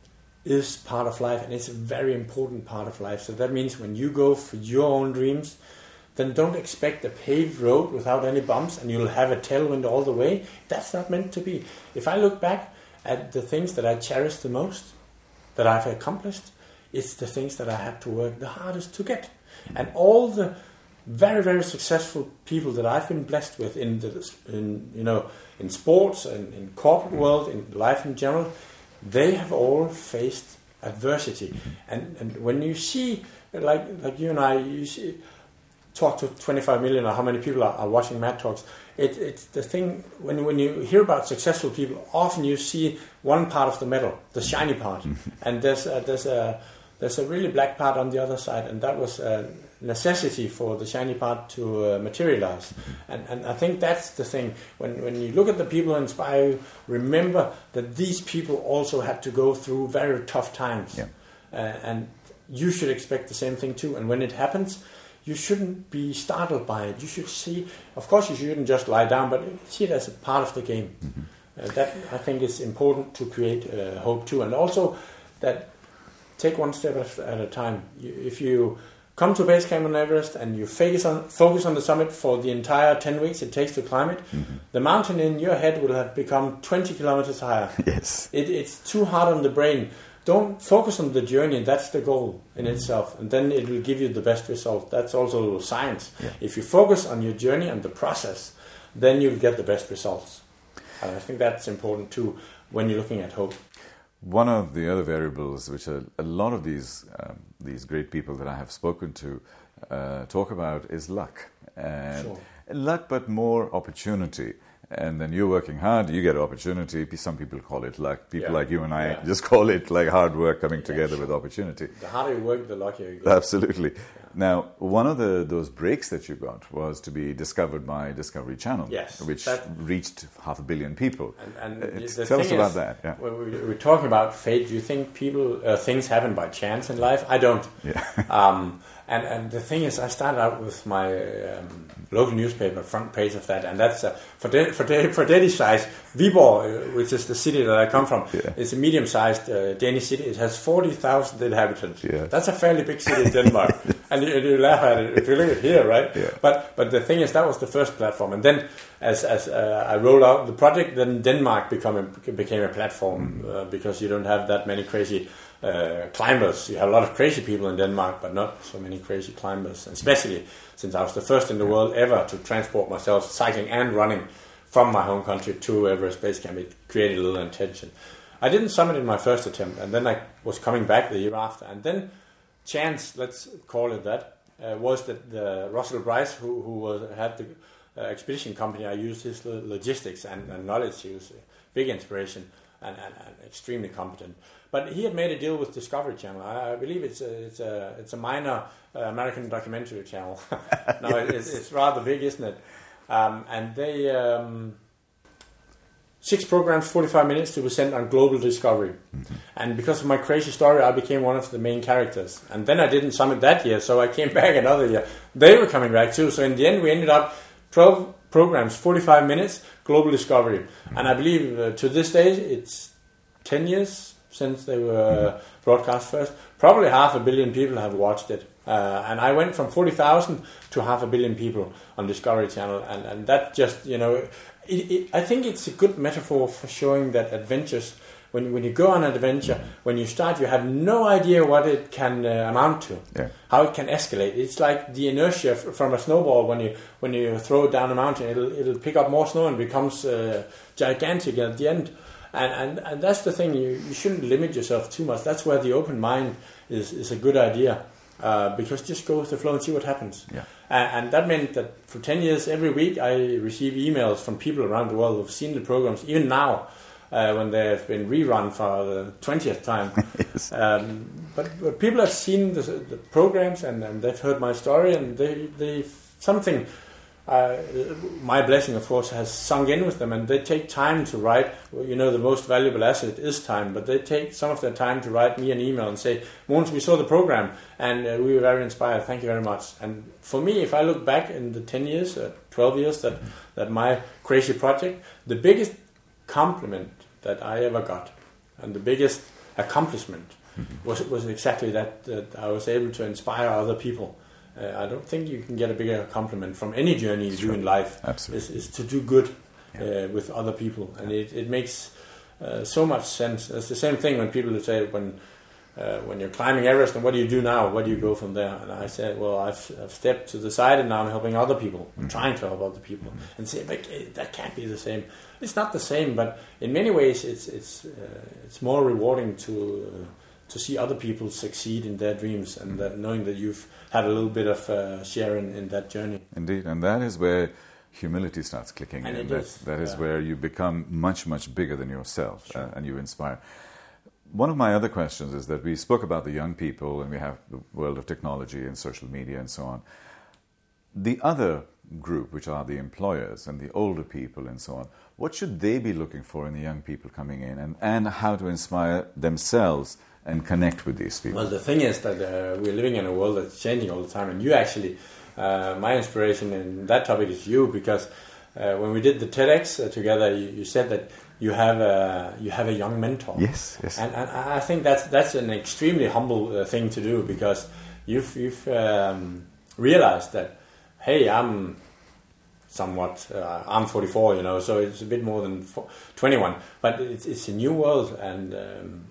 is part of life, and it's a very important part of life. So that means when you go for your own dreams, then don't expect a paved road without any bumps and you'll have a tailwind all the way. That's not meant to be. If I look back at the things that I cherish the most, that I've accomplished, it's the things that I had to work the hardest to get. And all the very, very successful people that I've been blessed with in the, in, you know, in sports and in corporate world, in life in general, they have all faced adversity. And and when you see, like like you and I, you see, talk to twenty-five million or how many people are, are watching Mad Talks, it, it's the thing, when when you hear about successful people, often you see one part of the medal, the shiny part, and there's a, there's a there's a really black part on the other side, and that was a necessity for the shiny part to uh, materialize. And and I think that's the thing, when when you look at the people who inspire you, remember that these people also had to go through very tough times. Yeah. Uh, and you should expect the same thing too, and when it happens, you shouldn't be startled by it. You should see, of course you shouldn't just lie down, but see it as a part of the game. Mm-hmm. Uh, that, I think, is important to create uh, hope too. And also that take one step at a time. You, if you come to base camp on Everest and you focus on, focus on the summit for the entire ten weeks it takes to climb it, mm-hmm. the mountain in your head will have become twenty kilometers higher. Yes. It, it's too hard on the brain. Don't focus on the journey, that's the goal in itself, and then it will give you the best result. That's also science. Yeah. If you focus on your journey and the process, then you'll get the best results. And I think that's important too when you're looking at hope. One of the other variables which a, a lot of these um, these great people that I have spoken to uh, talk about is luck. And sure. Luck, but more opportunity. And then you're working hard, you get opportunity. Some people call it luck. People yeah. like you and I yeah. just call it like hard work coming yeah, together sure. with opportunity. The harder you work, the luckier you get. Absolutely. Yeah. Now, one of the those breaks that you got was to be discovered by Discovery Channel, yes, which that, reached half a billion people. And, and uh, the tell thing us about is, that. Yeah. When we, we're talking about fate, do you think people uh, things happen by chance in life? I don't. Yeah. um, and and the thing is, I started out with my um, local newspaper, front page of that, and that's uh, for de- for de- for Danish size, Viborg, uh, which is the city that I come from. Yeah. It's a medium-sized uh, Danish city. It has forty thousand inhabitants. Yeah. That's a fairly big city in Denmark. And you, you laugh at it if you look at here, right? Yeah. But but the thing is, that was the first platform, and then as as uh, I rolled out the project, then Denmark become a, became a platform mm. uh, because you don't have that many crazy uh, climbers. You have a lot of crazy people in Denmark, but not so many crazy climbers. And especially since I was the first in the world ever to transport myself cycling and running from my home country to Everest Base Camp, it created a little attention. I didn't summit in my first attempt, and then I was coming back the year after, and then. Chance, let's call it that, uh, was that the Russell Bryce, who who was, had the uh, expedition company, I used his logistics and, and knowledge. He was a big inspiration and, and, and extremely competent. But he had made a deal with Discovery Channel. I, I believe it's a it's a it's a minor uh, American documentary channel. no, yes. it, it's, it's rather big, isn't it? Um, and they. Um, Six programs, forty-five minutes to be sent on Global Discovery. Mm-hmm. And because of my crazy story, I became one of the main characters. And then I didn't summit that year, so I came back another year. They were coming back too. So in the end, we ended up twelve programs, forty-five minutes, Global Discovery. Mm-hmm. And I believe uh, to this day, it's ten years since they were mm-hmm. broadcast first. Probably half a billion people have watched it. Uh, and I went from forty thousand to half a billion people on Discovery Channel. And, and that just, you know... It, it, I think it's a good metaphor for showing that adventures, when when you go on an adventure, when you start, you have no idea what it can uh, amount to, yeah. how it can escalate. It's like the inertia f- from a snowball. When you when you throw it down a mountain, it'll it'll pick up more snow and becomes uh, gigantic at the end. And, and and that's the thing. You you shouldn't limit yourself too much. That's where the open mind is is a good idea. Uh, because just go with the flow and see what happens. Yeah. And, and that meant that for ten years, every week, I receive emails from people around the world who've seen the programs, even now, uh, when they have been rerun for the twentieth time. Yes. um, but, but people have seen the, the programs and, and they've heard my story, and they, they something... Uh, my blessing, of course, has sunk in with them, and they take time to write. Well, you know, the most valuable asset is time, but they take some of their time to write me an email and say, Mogens, we saw the program and uh, we were very inspired, thank you very much. And for me, if I look back in the ten years, uh, twelve years that, that my crazy project, the biggest compliment that I ever got and the biggest accomplishment was, was exactly that, that I was able to inspire other people. Uh, I don't think you can get a bigger compliment from any journey you do in life. Absolutely. Is, is to do good yeah. uh, with other people, and yeah. it, it makes uh, so much sense. It's the same thing when people say when uh, when you're climbing Everest, and what do you do now? Where do you go from there? And I said, well, I've, I've stepped to the side, and now I'm helping other people. I'm mm-hmm. trying to help other people, mm-hmm. and say, but that can't be the same. It's not the same, but in many ways, it's it's uh, it's more rewarding to. Uh, to see other people succeed in their dreams, and that knowing that you've had a little bit of uh, share in, in that journey. Indeed, and that is where humility starts clicking and in. It that is. that is yeah. where you become much, much bigger than yourself, sure. uh, and you inspire. One of my other questions is that we spoke about the young people, and we have the world of technology and social media and so on. The other group, which are the employers and the older people and so on, what should they be looking for in the young people coming in, and, and how to inspire themselves and connect with these people? Well, the thing is that uh, we're living in a world that's changing all the time, and you actually, uh, my inspiration in that topic is you, because uh, when we did the TEDx uh, together, you, you said that you have a you have a young mentor. Yes, yes. And, and I think that's that's an extremely humble uh, thing to do, because you've you've um, realized that, hey, I'm somewhat uh, I'm forty-four, you know, so it's a bit more than twenty-one, but it's it's a new world, and um,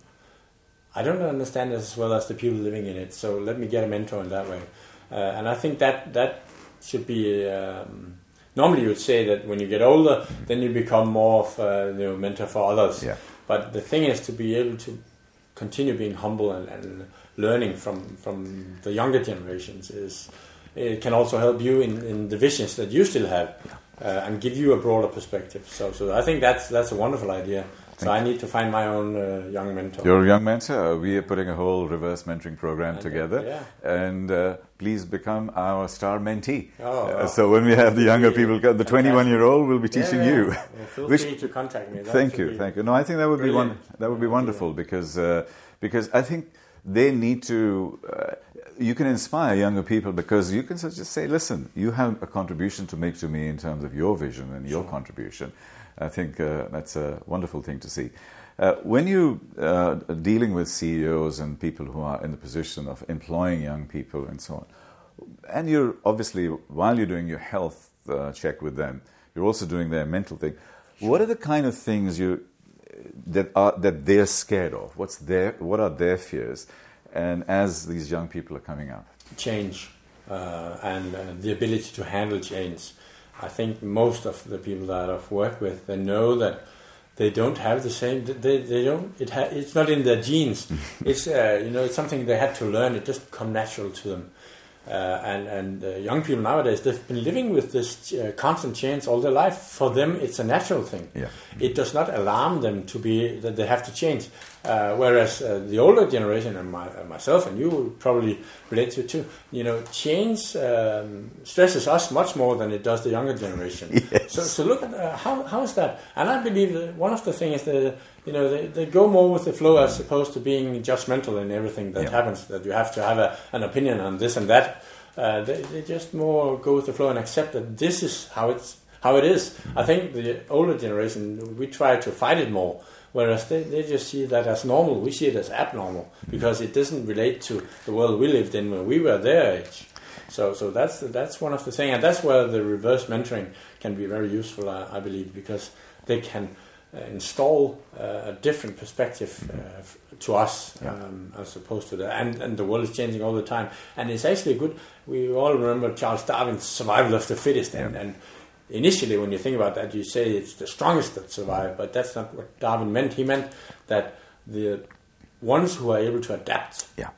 I don't understand it as well as the people living in it, so let me get a mentor in that way. Uh, and I think that that should be... Um, normally you would say that when you get older, then you become more of a you know, mentor for others. Yeah. But the thing is to be able to continue being humble and, and learning from, from the younger generations. Is it can also help you in, in the visions that you still have, uh, and give you a broader perspective. So, so I think that's that's a wonderful idea. So I need to find my own uh, young mentor. Your young mentor. We are putting a whole reverse mentoring program and together, yeah. and uh, please become our star mentee. Oh, uh, so when we have the younger people, the twenty-one-year-old will be teaching yeah, yeah. you. Well, feel Which, free to contact me. That thank you, thank you. No, I think that would brilliant. be one, that would be wonderful because uh, because I think they need to. Uh, you can inspire younger people because you can just say, listen, you have a contribution to make to me in terms of your vision and your sure. contribution. I think uh, that's a wonderful thing to see. Uh, when you uh, are dealing with C E Os and people who are in the position of employing young people and so on, and you're obviously, while you're doing your health uh, check with them, you're also doing their mental thing. Sure. What are the kind of things you that are that they're scared of? What's their what are their fears? And as these young people are coming up, change uh, and uh, the ability to handle change. I think most of the people that I've worked with, they know that they don't have the same. They they don't. It ha, it's not in their genes. It's uh, you know it's something they had to learn. It just come natural to them. Uh, and and uh, young people nowadays, they've been living with this uh, constant change all their life. For them, it's a natural thing. Yeah. It does not alarm them to be that they have to change. Uh, whereas uh, the older generation, and my, uh, myself and you will probably relate to it too, you know, change um, stresses us much more than it does the younger generation. Yes. So, so look at uh, how how is that? And I believe that one of the things is that you know they, they go more with the flow as opposed to being judgmental in everything that yeah. happens. That you have to have a, an opinion on this and that. Uh, they, they just more go with the flow and accept that this is how it's how it is. Mm-hmm. I think the older generation, we try to fight it more. Whereas they, they just see that as normal. We see it as abnormal because it doesn't relate to the world we lived in when we were their age. So so that's that's one of the things. And that's where the reverse mentoring can be very useful, I, I believe, because they can uh, install uh, a different perspective uh, to us yeah. um, as opposed to that. And, and the world is changing all the time. And it's actually good. We all remember Charles Darwin's survival of the fittest. And, yeah. and initially, when you think about that, you say it's the strongest that survive, but that's not what Darwin meant. He meant that the ones who are able to adapt yeah.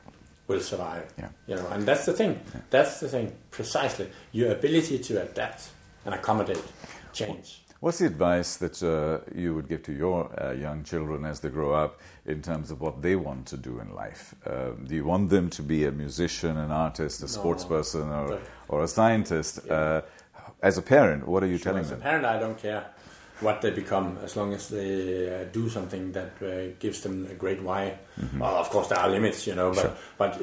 will survive. Yeah. You know, and that's the thing. Yeah. That's the thing. Precisely, your ability to adapt and accommodate change. What's the advice that uh, you would give to your uh, young children as they grow up in terms of what they want to do in life? Uh, do you want them to be a musician, an artist, a no, sports person, or, or a scientist? Yeah. Uh, as a parent, what are you sure, telling as them? As a parent, I don't care what they become, as long as they uh, do something that uh, gives them a great why. Mm-hmm. Well, of course, there are limits, you know, but sure. but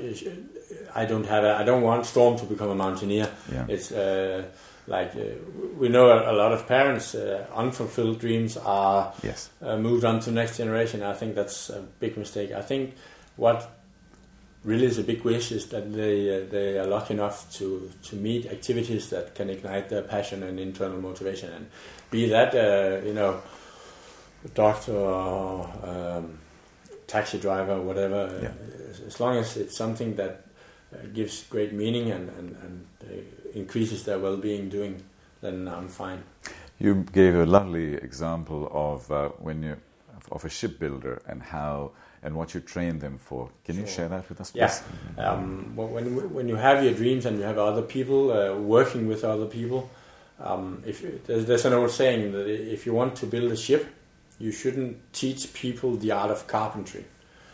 I don't have a, I don't want Storm to become a mountaineer. Yeah. It's uh, like uh, we know a, a lot of parents, uh, unfulfilled dreams are yes. uh, moved on to next generation. I think that's a big mistake. I think what really is a big wish is that they uh, they are lucky enough to, to meet activities that can ignite their passion and internal motivation, and be that uh, you know, a doctor or um, taxi driver or whatever. Yeah. Uh, as long as it's something that uh, gives great meaning and and, and uh, increases their well-being doing, then I'm fine. You gave a lovely example of uh, when you of a shipbuilder and how. And what you train them for. Can sure. you share that with us, please? Yeah. Um, when when you have your dreams and you have other people uh, working with other people, um, if there's, there's an old saying that if you want to build a ship, you shouldn't teach people the art of carpentry.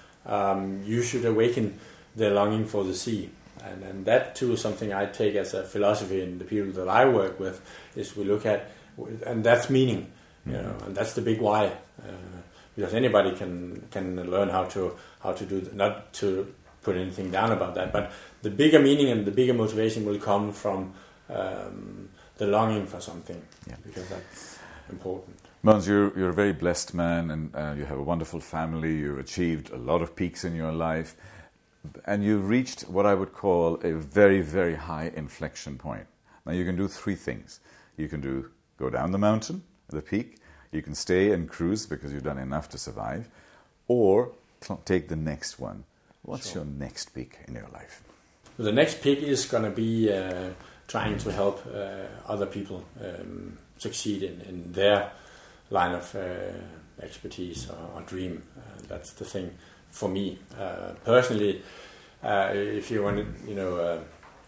Um, you should awaken their longing for the sea, and and that too is something I take as a philosophy in the people that I work with. Is we look at, and that's meaning, you mm-hmm. know, and that's the big why. Uh, Because anybody can can learn how to how to do that. Not to put anything down about that, but the bigger meaning and the bigger motivation will come from um, the longing for something, yeah. because that's important. Måns, you're you're a very blessed man, and uh, you have a wonderful family. You've achieved a lot of peaks in your life, and you've reached what I would call a very very high inflection point. Now you can do three things. You can do go down the mountain, the peak. You can stay and cruise because you've done enough to survive, or cl- take the next one. What's sure. your next peak in your life? The next peak is going to be uh, trying to help uh, other people um, succeed in, in their line of uh, expertise or, or dream. Uh, that's the thing for me. Uh, personally, uh, if you want to, you know, uh,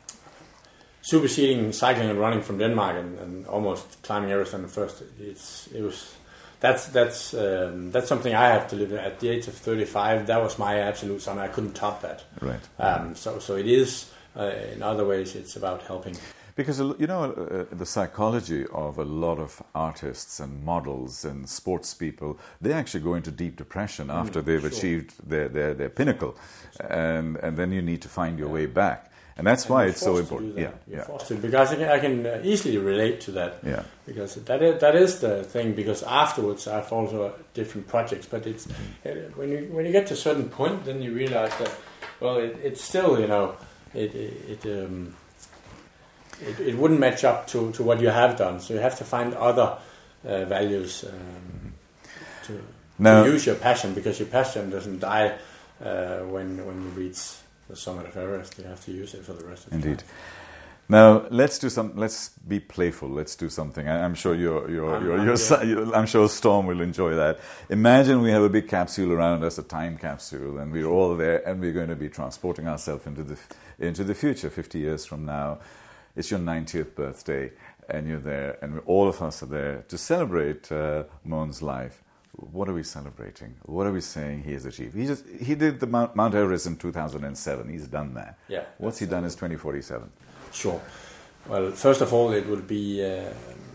superseding cycling and running from Denmark and, and almost climbing Everest on the first, it's it was that's that's um, that's something I have to live at the age of thirty-five. That was my absolute summit. I couldn't top that. Right. Um, so so it is uh, in other ways it's about helping. Because you know uh, the psychology of a lot of artists and models and sports people, they actually go into deep depression after mm, they've sure. achieved their, their their pinnacle, and and then you need to find your yeah. way back. And that's and why it's so important. Yeah, you're yeah. Forced to, because I can, I can easily relate to that. Yeah. Because that is, that is the thing. Because afterwards, I've also different projects. But it's it, when you when you get to a certain point, then you realize that well, it, it's still you know it it it, um, it it wouldn't match up to, to what you have done. So you have to find other uh, values um, to, now, to use your passion, because your passion doesn't die uh, when when you reach the summit of Everest. You have to use it for the rest of Indeed. the time. Now let's do some. Let's be playful. Let's do something. I, I'm sure you're. You're. I'm, you're, you're, you're I'm sure Storm will enjoy that. Imagine we have a big capsule around us, a time capsule, and we're all there, and we're going to be transporting ourselves into the into the future. Fifty years from now, it's your ninetieth birthday, and you're there, and all of us are there to celebrate uh, Måns' life. What are we celebrating? What are we saying he has achieved? He just he did the Mount, Mount Everest in two thousand seven. He's done that. Yeah. What's he done in twenty forty-seven? Sure. Well, first of all, it would be uh,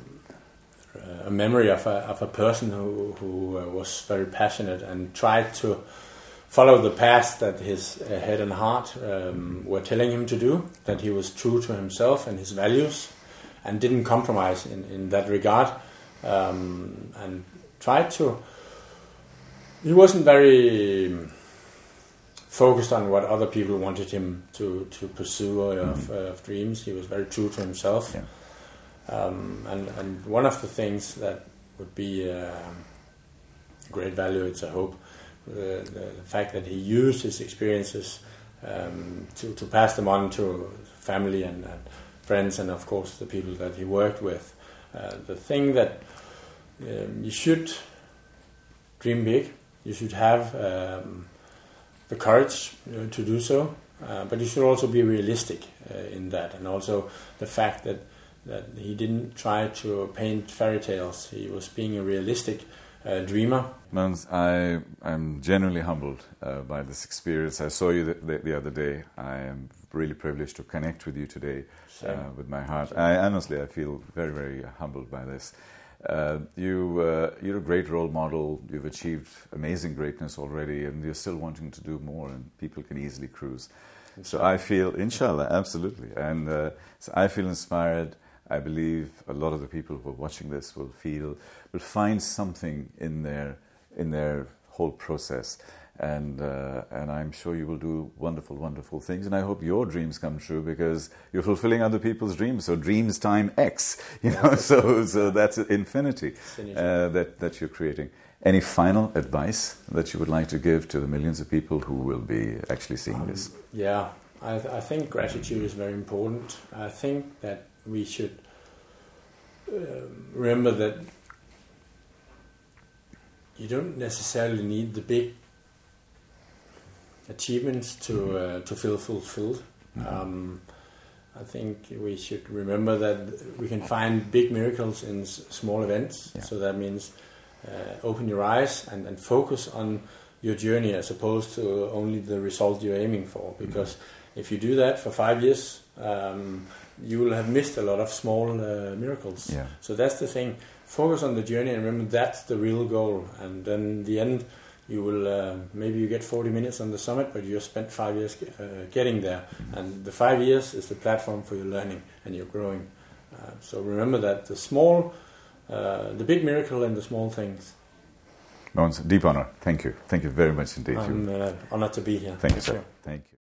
a memory of a of a person who who uh, was very passionate and tried to follow the path that his uh, head and heart um, were telling him to do. That he was true to himself and his values, and didn't compromise in in that regard, um, and tried to. He wasn't very focused on what other people wanted him to, to pursue of, mm-hmm. uh, of dreams. He was very true to himself. Yeah. Um, and, and one of the things that would be uh, great value, it's a hope, uh, the, the fact that he used his experiences um, to, to pass them on to family and, and friends, and of course the people that he worked with. Uh, the thing that um, you should dream big. You should have um, the courage you know, to do so. uh, but you should also be realistic uh, in that, and also the fact that that he didn't try to paint fairy tales. He was being a realistic uh, dreamer. Mogens, I I'm genuinely humbled uh, by this experience. I saw you the, the, the other day. I am really privileged to connect with you today uh, with my heart. I honestly, I feel very, very humbled by this. Uh, you, uh, you're a great role model. You've achieved amazing greatness already, and you're still wanting to do more, and people can easily cruise. So I feel, inshallah, absolutely. And uh, so I feel inspired. I believe a lot of the people who are watching this will feel, will find something in their, in their whole process. And uh, and I'm sure you will do wonderful, wonderful things. And I hope your dreams come true, because you're fulfilling other people's dreams. So dreams time X, you know. So so that's infinity uh, that that you're creating. Any final advice that you would like to give to the millions of people who will be actually seeing um, this? Yeah, I, th- I think gratitude is very important. I think that we should uh, remember that you don't necessarily need the big achievements to uh, to feel fulfilled. Mm-hmm. Um, I think we should remember that we can find big miracles in s- small events. Yeah. So that means uh, open your eyes and, and focus on your journey as opposed to only the result you're aiming for. Because mm-hmm. if you do that for five years, um, you will have missed a lot of small uh, miracles. Yeah. So that's the thing. Focus on the journey and remember that's the real goal. And then in the end, you will uh, maybe you get forty minutes on the summit, but you spent five years uh, getting there, and the five years is the platform for your learning and your growing. Uh, so remember that the small, uh, the big miracle and the small things. Mogens, deep honor. Thank you. Thank you very much indeed. I'm uh, honored to be here. Thank you, sir. Thank you.